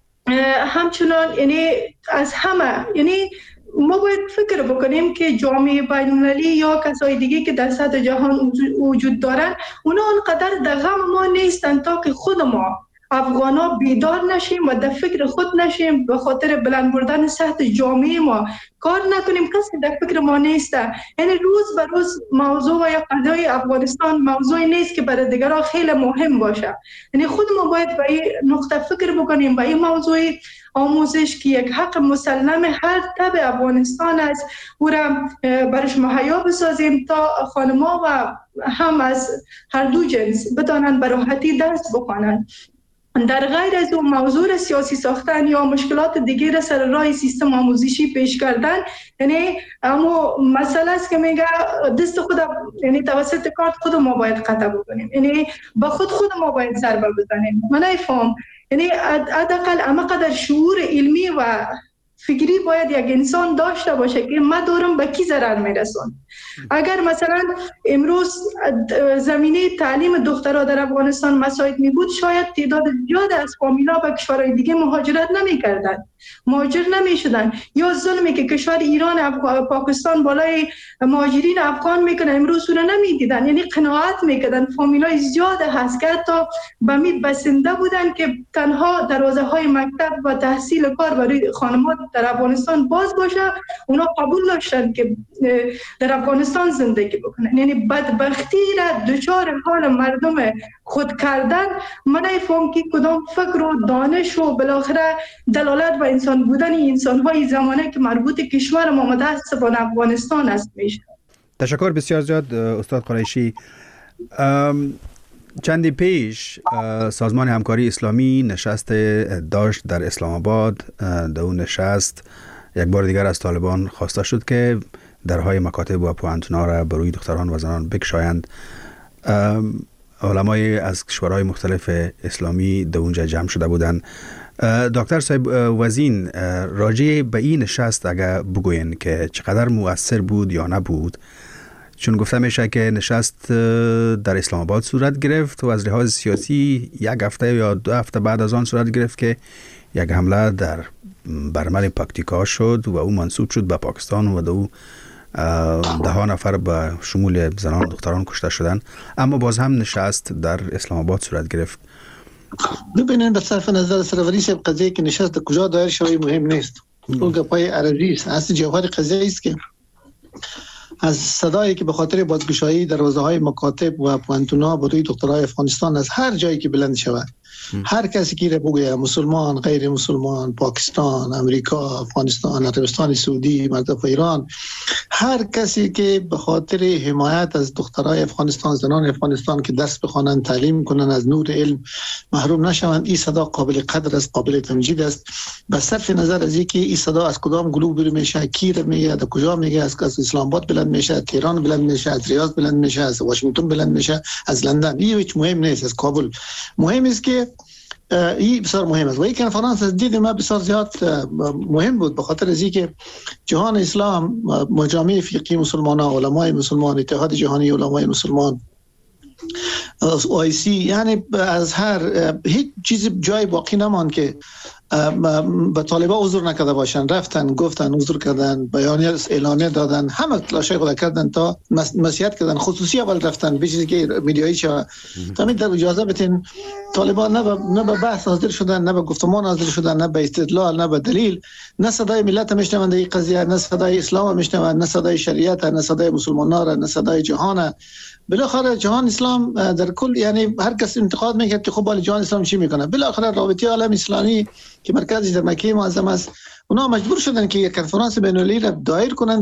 [SPEAKER 5] همچنان یعنی از همه یعنی ما باید فکر بکنیم که جامعه بین‌المللی یا کسای دیگه که در سطح جهان وجود دارن اونا آنقدر در غم ما نیستن تا که خود ما افغانا بیدار نشیم و در فکر خود نشیم، به خاطر بلند بردن سطح جامعه ما کار نکنیم. کسی در فکر ما نیسته. یعنی روز به روز موضوع و یا قضای افغانستان موضوعی نیست که برای دیگران خیلی مهم باشه. یعنی خود ما باید به این نقطه فکر بکنیم، به این موضوع آموزش که یک حق مسلم هر تبع افغانستان است او را برش مهیا بسازیم تا خانم‌ها و هم از هر دو جنس بتانند به راحتی درس بخوانند. در غیر از اون موضوع سیاسی ساختن یا مشکلات دیگه را سر راه سیستم آموزشی پیش کردن، یعنی اما مسئله است که میگه دست خود، یعنی توسط کارت خود ما باید قطع بکنیم، یعنی با خود ما باید ضربه بزنیم. من نفهم، یعنی حداقل اما قدر شعور علمی و فکری باید یک انسان داشته باشه که ما دارم به کی ضرر میرسون. اگر مثلا امروز زمینه تعلیم دخترها در افغانستان مساعد می بود، شاید تعداد زیاد از فامیلا به کشورهای دیگه مهاجرت نمی کردن، مهاجر نمی شدن. یا ظلمی که کشور ایران پاکستان بالای مهاجرین افغان میکنه امروز رو نمی دیدن، یعنی قناعت میکردن. فامیلای زیاد هست که حتی به می بسنده بودن که تنها دروازه های مکتب و تحصیل کار برای خانمات در افغانستان باز باشه. اونا قبول داشتن که در افغانستان زندگی بکنن. یعنی بدبختی را دچار حال مردم خود کردن. من نفهم که کدام فکر و دانش و بالاخره دلالت و انسان بودن انسان‌های زمانه که مربوط کشور ما متاسفانه افغانستان است میشه.
[SPEAKER 4] تشکر بسیار زیاد استاد قریشی. چندی پیش سازمان همکاری اسلامی نشست داشت در اسلام آباد. در اون نشست یک بار دیگر از طالبان خواسته شد که درهای مکاتب و پوانتونا را بروی دختران و زنان بگشایند. علمای از کشورهای مختلف اسلامی در اونجا جمع شده بودند. دکتر صاحب وزین، راجع به این نشست اگر بگوین که چقدر مؤثر بود یا نبود، چون گفته میشه که نشست در اسلام آباد صورت گرفت و از لحاظ سیاسی 1 هفته یا 2 هفته بعد از آن صورت گرفت که یک حمله در برمل پکتیکا شد و او منسوب شد به پاکستان و دو 10 نفر به شمول زنان و دختران کشته شدند. اما باز هم نشست در اسلام آباد صورت گرفت.
[SPEAKER 6] ببینید به صرف نظر سروری صاحب قضیه که نشست کجا دایر شوی مهم نیست. اون گپای عربی است. اصل جوهر قضیه است که از صدایی که به خاطر بازگشایی دروازه‌های مکاتب و پوانتونا برای دخترای افغانستان از هر جایی که بلند شود، هر کسی که بگوید مسلمان، غیر مسلمان، پاکستان، امریکا، افغانستان، عربستان سعودی، مردم ایران، هر کسی که به خاطر حمایت از دخترای افغانستان، زنان افغانستان که درس بخوانند، تعلیم کنند، از نور علم محروم نشوند، این صدا قابل قدر است، قابل تمجید است. به صرف نظر از اینکه این صدا از کدام گلوب میشه، کی میگه، از کجا میگه، از اسلام آباد بلند میشه، از تهران بلند میشه، از ریاض بلند میشه، از واشنگتن بلند میشه، از لندن، این هیچ مهم نیست، از کابل. مهم است که این بسیار مهم است و این کنفرانس از دید ما بسیار زیاد مهم بود، به خاطر از اینکه جهان اسلام، مجامع فقهی مسلمانان، علمای مسلمان، اتحاد جهانی علمای مسلمان، OIC، یعنی از هیچ چیزی جای باقی نماند که به طالبان عذر نکرده باشن. رفتن گفتن، عذر کردن، بیانیه اعلانیه دادن، همه تلاشای خود کردن تا نصیحت کردن. خصوصی اول رفتن به چیزی که میدیایی شود تا در اجازه بتین طالبان نه به بحث حاضر شدن، نه به گفتمان حاضر شدن، نه به استدلال، نه به دلیل، نه صدای ملت میشنوند این قضیه، نه صدای اسلام میشنوند، نه صدای شریعت، نه صدای مسلمانان، نه صدای جهان. بالاخره جهان اسلام در کل، یعنی هر کس انتقاد میکرد که خب بالا جهان اسلام چی میکنه، بالاخره رابطه عالم اسلامی که مرکزی در مکه معظم است، اونا مجبور شدن که یک کنفرانس بین‌المللی را دایر کنن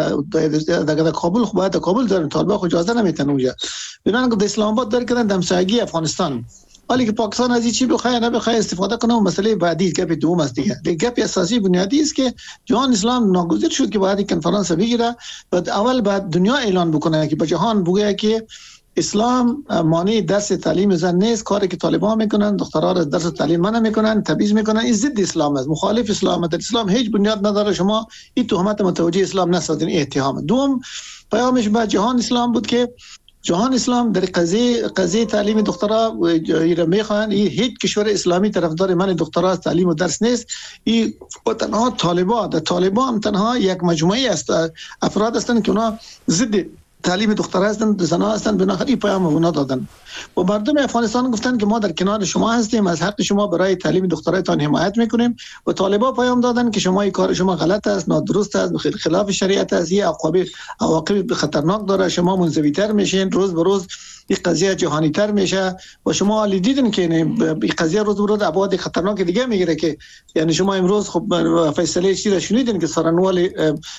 [SPEAKER 6] در کابل. خب باید کابل دارن، طالبان خود اجازه نمیتن اونجا، بنابراین در اسلام آباد دایر کردن، همسایگی افغانستان. ولی که پاکستان از این چی بخواد نبخواد استفاده کنه و مسئله بعدی گپ دوم است دیگه. گپ اساسی بنیادی است که جهان اسلام ناگزیر شد که باید این کنفرانس بگیره، بعد اول بعد دنیا اعلان بکنه که به جهان بگه که اسلام مانع درس تعلیم زن نیست. کاری که طالبان میکنن، دخترها را درس تعلیم منع میکنن، تبعیض میکنن، این ضد اسلام است، مخالف اسلام است. اسلام هیچ بنیاد نداره، شما این تهمت متوجه اسلام نسازین، اتهام. دوم پیامش به جهان اسلام بود که جهان اسلام در قضیه تعلیم دخترها میخوان، این هیچ کشور اسلامی طرفدار من دخترها از تعلیم و درس نیست. این تنها طالبان تنها یک مجموعه است، افراد هستند که اونا ضد تعلیم دخترها هستند، زنها هستند. بنابراین این پیام اونا دادن و مردم افغانستان گفتن که ما در کنار شما هستیم، از حق شما برای تعلیم دخترایتان حمایت میکنیم. و طالبان پیام دادن که شما این کار شما غلط است، نادرست است، خلاف شریعت است، این عواقب خطرناک داره، شما منزوی‌تر میشین، روز به روز این قضیه جهانی تر میشه و شما حالی دیدین که این قضیه روز به روز ابعاد خطرناک دیگه میگیره. که یعنی شما امروز خب فیصله چی را شنیدین که سرانوال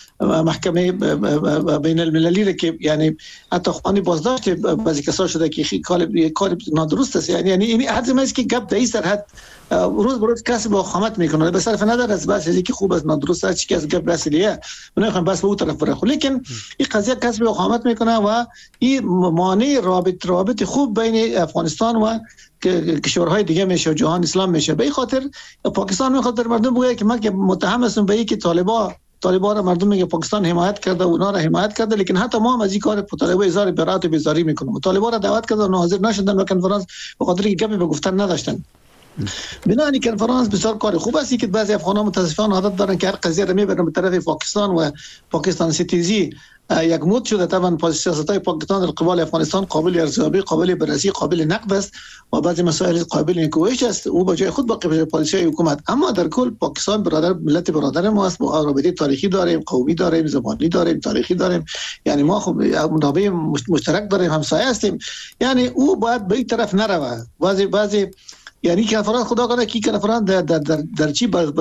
[SPEAKER 6] محکمه بین المللی که یعنی حتی خانه بازداشت بعضی کسا شده که کار نادرست است. یعنی این حد است که گپ در این سرحد روز به روز کسی با خامت میکنه، به صرف نظر از بحث که خوب است نادرست است، چی که از گپ رسیدیه نمیخوام بس به اون طرف بره. لیکن این قضیه کسی با خامت میکنه و این مانع رابط خوب بین افغانستان و کشورهای دیگه میشه و جهان اسلام میشه. به این خاطر پاکستان میخواد در مردم بگه که من که متهم هستم به اینکه طالبان را مردم میگه پاکستان حمایت کرده و اونا را حمایت کرده، لیکن حتی ما هم از این کار طالبان اظهار برات و بیزاری میکنیم. طالبان را دعوت کرده و حاضر نشدن به کنفرانس به خاطر اینکه گپی به گفتن نداشتن. بنابراین کنفرانس بسیار کار خوب است که بعضی افغانان متاسفانه عادت دارن که هر قضیه را میبرن به طرف پاکستان و پاکستان ستیزی یک مود شده. طبعا سیاست‌های پاکستان در قبال افغانستان قابل ارزیابی، قابل بررسی، قابل نقد است و بعضی مسائل قابل نکوهش است. او با جای خود باقی به پالیسی حکومت، اما در کل پاکستان ملت برادر ما است. با رابطه تاریخی داریم، قومی داریم، زبانی داریم، تاریخی داریم. یعنی ما خب منابع مشترک داریم، همسایه هستیم. یعنی او باید به این طرف نروه. بعضی یعنی کنفرانس خدا کنه که کنفرانس در چی در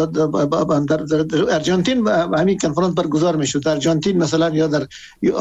[SPEAKER 6] آرژانتین همین کنفرانس برگزار میشد، در آرژانتین مثلا یا در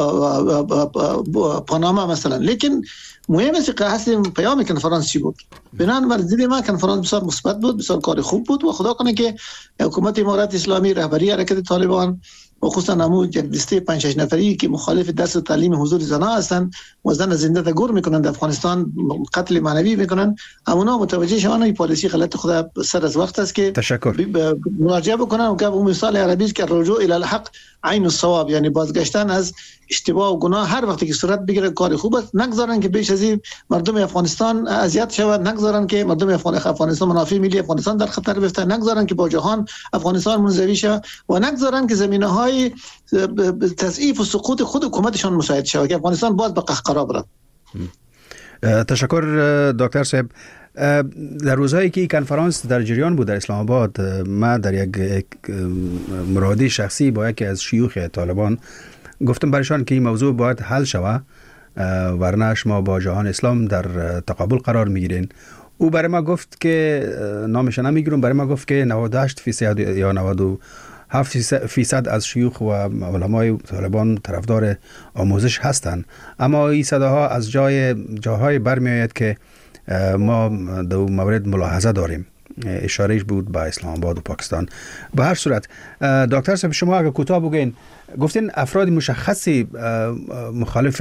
[SPEAKER 6] پاناما مثلا. لیکن مهم است که اصل پیام کنفرانس چی بود. بنابراین دید ما کنفرانس بسیار مثبت بود، بسیار کار خوب بود و خدا کنه که حکومت امارات اسلامی، رهبری حرکت طالبان و خصوصا نمود یک دسته 5-6 نفری که مخالف درس و تعلیم حضور زنان هستند و زن زنده تا گور میکنند، در افغانستان قتل معنوی میکنند، همونا متوجه شوند این پالیسی غلط خدا سر از وقت است که مراجعه بکنن و که اون مثال عربی است که رجوع الی الحق عین الصواب، یعنی بازگشتن از اشتباه و گناه هر وقتی که صورت بگیره کار خوب است. نگذارن که بیش از این مردم افغانستان اذیت شود، نگذارن که مردم افغانستان منافع ملی افغانستان در خطر بیفته، نگذارن که با جهان افغانستان منزوی شود و نگذارن که زمینه‌های تضعیف و سقوط خود حکومتشان مساعد شود که افغانستان باز به قهقرا برد.
[SPEAKER 4] تشکر دکتر صاحب. در روزهایی که این کنفرانس در جریان بود در اسلام آباد، ما در یک مرادی شخصی با یکی از شیوخ طالبان گفتم برشان که این موضوع باید حل شود ورنه شما با جهان اسلام در تقابل قرار میگیرین. او برای ما گفت که نامش نمیگیرم، برای ما گفت که 98% یا 7% از شیوخ و علمای طالبان طرفدار آموزش هستند، اما این صداها از جاهای برمی آید که ما در مورد ملاحظه داریم. اشارهش بود به اسلام آباد و پاکستان. به هر صورت دکتر صاحب، شما اگر کوتاه بگین، گفتین افراد مشخصی مخالف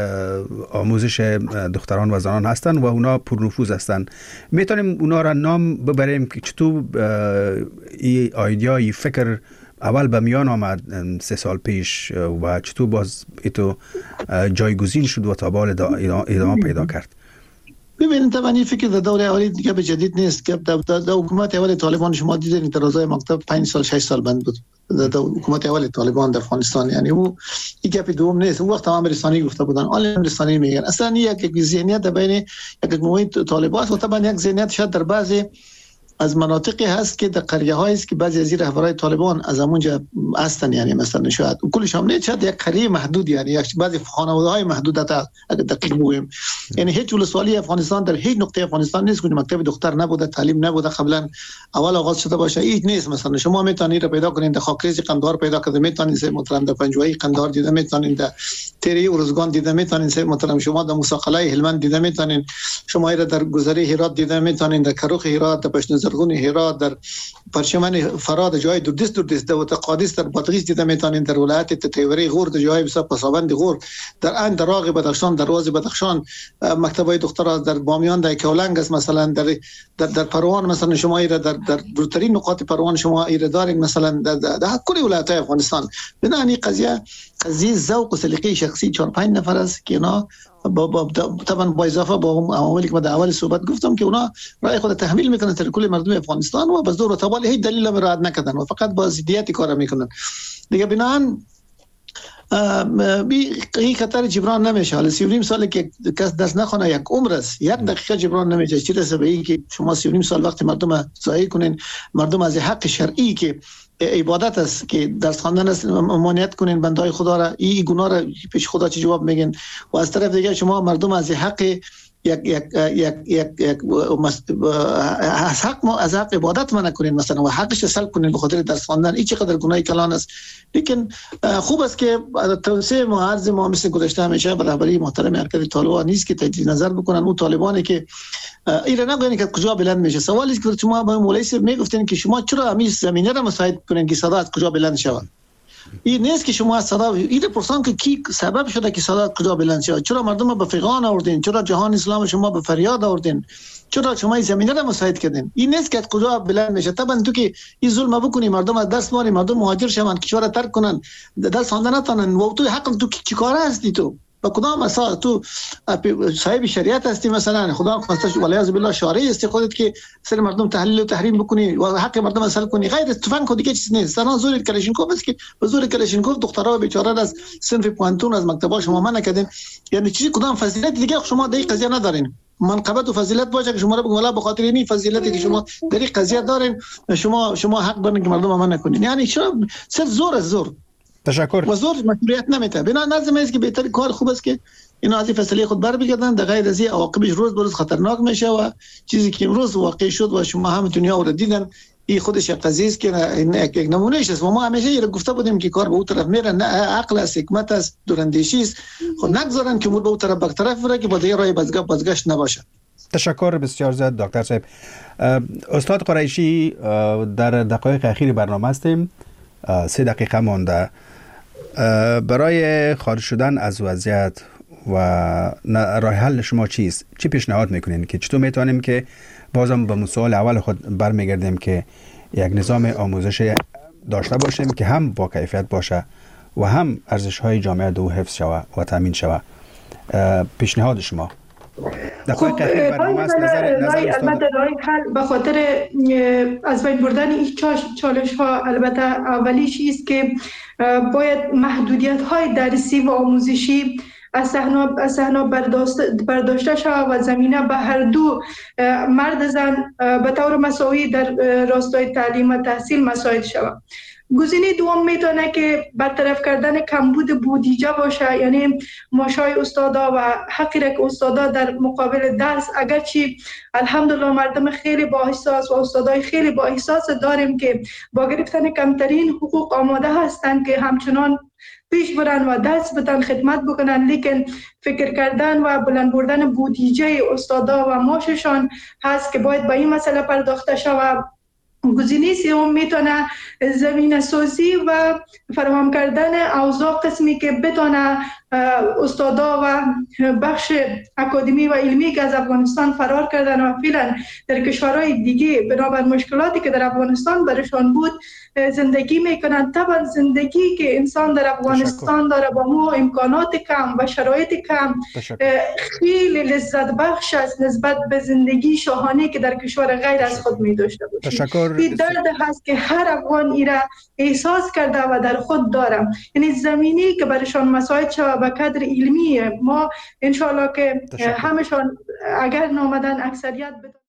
[SPEAKER 4] آموزش دختران و زنان هستند و اونا پرنفوذ هستند. میتونیم اونا را نام ببریم که چطور این ایده، این فکر اول به میان آمد 3 سال پیش و چطور باز ایتو جایگزین شد و تا بال ادامه پیدا کرد؟
[SPEAKER 6] ببینید طبعا این فکر در دور اولی دیگه به جدید نیست که در حکومت اول طالبان شما دیدین درازای مکتب 5 سال 6 سال بند بود در حکومت اول طالبان در افغانستان. یعنی او این گپ دوم نیست. اون وقت تمام رسانه‌ای گفته بودن، عالم رسانه‌ای میگن اصلا یک ذهنیت بین یک مجموعه طالبان و طبعا یک ذهنیت شاید در بعضی از مناطقی هست که در قریه هایی است که بعضی از رهبرای طالبان از اونجا هستن. یعنی مثلا شاید کلش هم نه، شاید یک قریه محدود، یعنی یک بعضی خانواده های محدود تا اگه دقیق بگویم. یعنی هیچ ولسوالی افغانستان در هیچ نقطه افغانستان نیست که مکتب دختر نبوده، تعلیم نبوده قبلا اول آغاز شده باشه. هیچ نیست. مثلا شما میتونید رو پیدا کنید در خاکریز قندهار پیدا کنید، میتونید سه محترم در پنجوایی قندهار دیده، میتونید در تیری ارزگان دیده، میتونید سه محترم شما در موسی هلمند دیده، میتونید شما را در گذری هرات دیده، میتونید در کروخ هرات، در پشت زرغون هرات، در پرچمن فراد جای دوردست در قادس، در بادغیس دیده میتونید، در ولایت تیوری غور در جای بسیار پسابند غور، در اند راغ بدخشان، در واز بدخشان مکتبای دخترها، در بامیان در کولنگ است، مثلا در پروان مثلا شما را در دورترین نقاط پروان شما را دارید، مثلا در کل ولایت افغانستان. بنابراین قضیه ذوق و سلیقه شخصی 4-5 نفر است که اینا طبعا با اضافه با عواملی که من در اول صحبت گفتم که اونا رای خود تحمیل میکنن در کل مردم افغانستان و به زور و تبال هیچ دلیل هم رعایت نکردن و فقط با ضدیت کار میکنن دیگه. بنابراین این خطر جبران نمیشه. حالا 39 ساله که کس دست نخونه یک عمر است، 1 دقیقه جبران نمیشه. چی رسه به این که شما 39 سال وقت مردم ضایع کنین، مردم از حق شرعی که عبادت است که درس خواندن است ممانعت کنین بندهای خدا را، این گناه را پیش خدا چه جواب میگین؟ و از طرف دیگه شما مردم از حق از حق عبادت منع کنین مثلا و حقش سلب کنین به خاطر درس خواندن. این چقدر گناه کلان است. لیکن خوب است که توسعه معارض ما مثل گذشته همیشه به رهبری محترم حرکت طالبان نیست که تجدید نظر بکنن. اون طالبانی که ایران نگوین که کجا بلند میشه. سوالی است که شما با مولوی صاحب میگفتین که شما چرا همین زمینه را مساعد کنین که صدا از کجا بلند شود. این نیست که شما صدا این پرسان که کی سبب شده که صدا کجا بلند شد، چرا مردم به فیغان آوردین، چرا جهان اسلام شما به فریاد آوردین، چرا شما این زمینه را مساعد کردین. این نیست که کجا بلند میشه. طبعا تو که این ظلم بکنی مردم از دست ماری، مردم مهاجر شوند، کشور ترک کنن، دست خواندن نتونن و تو حق تو چیکار هستی؟ تو با کدام اساس تو صاحب شریعت هستی؟ مثلا خدا خواسته ولی از بالله شارع است خودت که سر مردم تحلیل و تحریم بکنی و حق مردم اصل کنی. غیر از تفنگ خود دیگه چیز نیست. سنا زور کلاشینکوف است که به زور کلاشینکوف دخترها بیچاره از صنف پوانتون از مکتبا شما منع کردین. یعنی چیزی کدام فضیلت دیگه شما در این قضیه ندارین. منقبت و فضیلت باشه که شما رو بگم والا به خاطر این فضیلتی که شما در این قضیه دارین شما حق دارین که مردم منع کنین. یعنی چرا صرف زور از زور.
[SPEAKER 4] تشکر.
[SPEAKER 6] و زور مشروعیت نمیده. بنا نظم است که بهتر کار خوب است که اینا از این فیصله خود بر بگردن. در غیر از این عواقبش روز به روز خطرناک میشه و چیزی که امروز واقع شد و شما هم دنیا رو دیدن این خودش قضیه است که یک نمونه است. و ما همیشه یه گفته بودیم که کار به اون طرف میره، نه عقل است، حکمت است، دوراندیشی است. خود نگذارن که مور به اون طرف برطرف بره که با دیگه راه بازگشت نباشه.
[SPEAKER 4] تشکر بسیار زیاد دکتر صاحب. استاد قریشی، در دقایق اخیر برنامه هستیم، 3 دقیقه مانده. برای خارج شدن از وضعیت و راه حل شما چیست؟ چی پیشنهاد میکنین که چطور میتونیم که بازم به سوال اول خود برمیگردیم که یک نظام آموزش داشته باشیم که هم با کیفیت باشه و هم ارزش های جامعه دو حفظ شوه و تامین شوه؟ پیشنهاد شما
[SPEAKER 5] خب البته راه حل به خاطر از بین بردن این چالش ها البته اولیش است که باید محدودیت های درسی و آموزشی از صحنه برداشته شود و زمینه به هر دو مرد زن به طور مساوی در راستای تعلیم و تحصیل مساعد شود. گزینه دوم میتونه که برطرف کردن کمبود بودجه باشه، یعنی معاشای استادا و حقی را که استادا در مقابل درس، اگرچه الحمدلله مردم خیلی با احساس و استادای خیلی با احساس داریم که با گرفتن کمترین حقوق آماده هستند که همچنان پیش برن و دست بدن خدمت بکنن، لیکن فکر کردن و بلند بردن بودجه استادا و معاششان هست که باید به این مسئله پرداخته شود. گزینه سوم میتونه زمینه سازی و فراهم کردن اوضاع قسمی که بتونه استادا و بخش اکادمی و علمی که از افغانستان فرار کردن و فعلا در کشورهای دیگه بنابر مشکلاتی که در افغانستان برشان بود زندگی میکنن. طبعا زندگی که انسان در افغانستان داره با ما امکانات کم و شرایط کم خیلی لذت بخش است نسبت به زندگی شاهانه که در کشور غیر از خود می داشته باشیم. این درد هست که هر افغان ایره احساس کرده و در خود دارم، یعنی زمینی که برشان مساعد شود به قدر علمی ما انشاءالله که همشان اگر نامدن اکثریت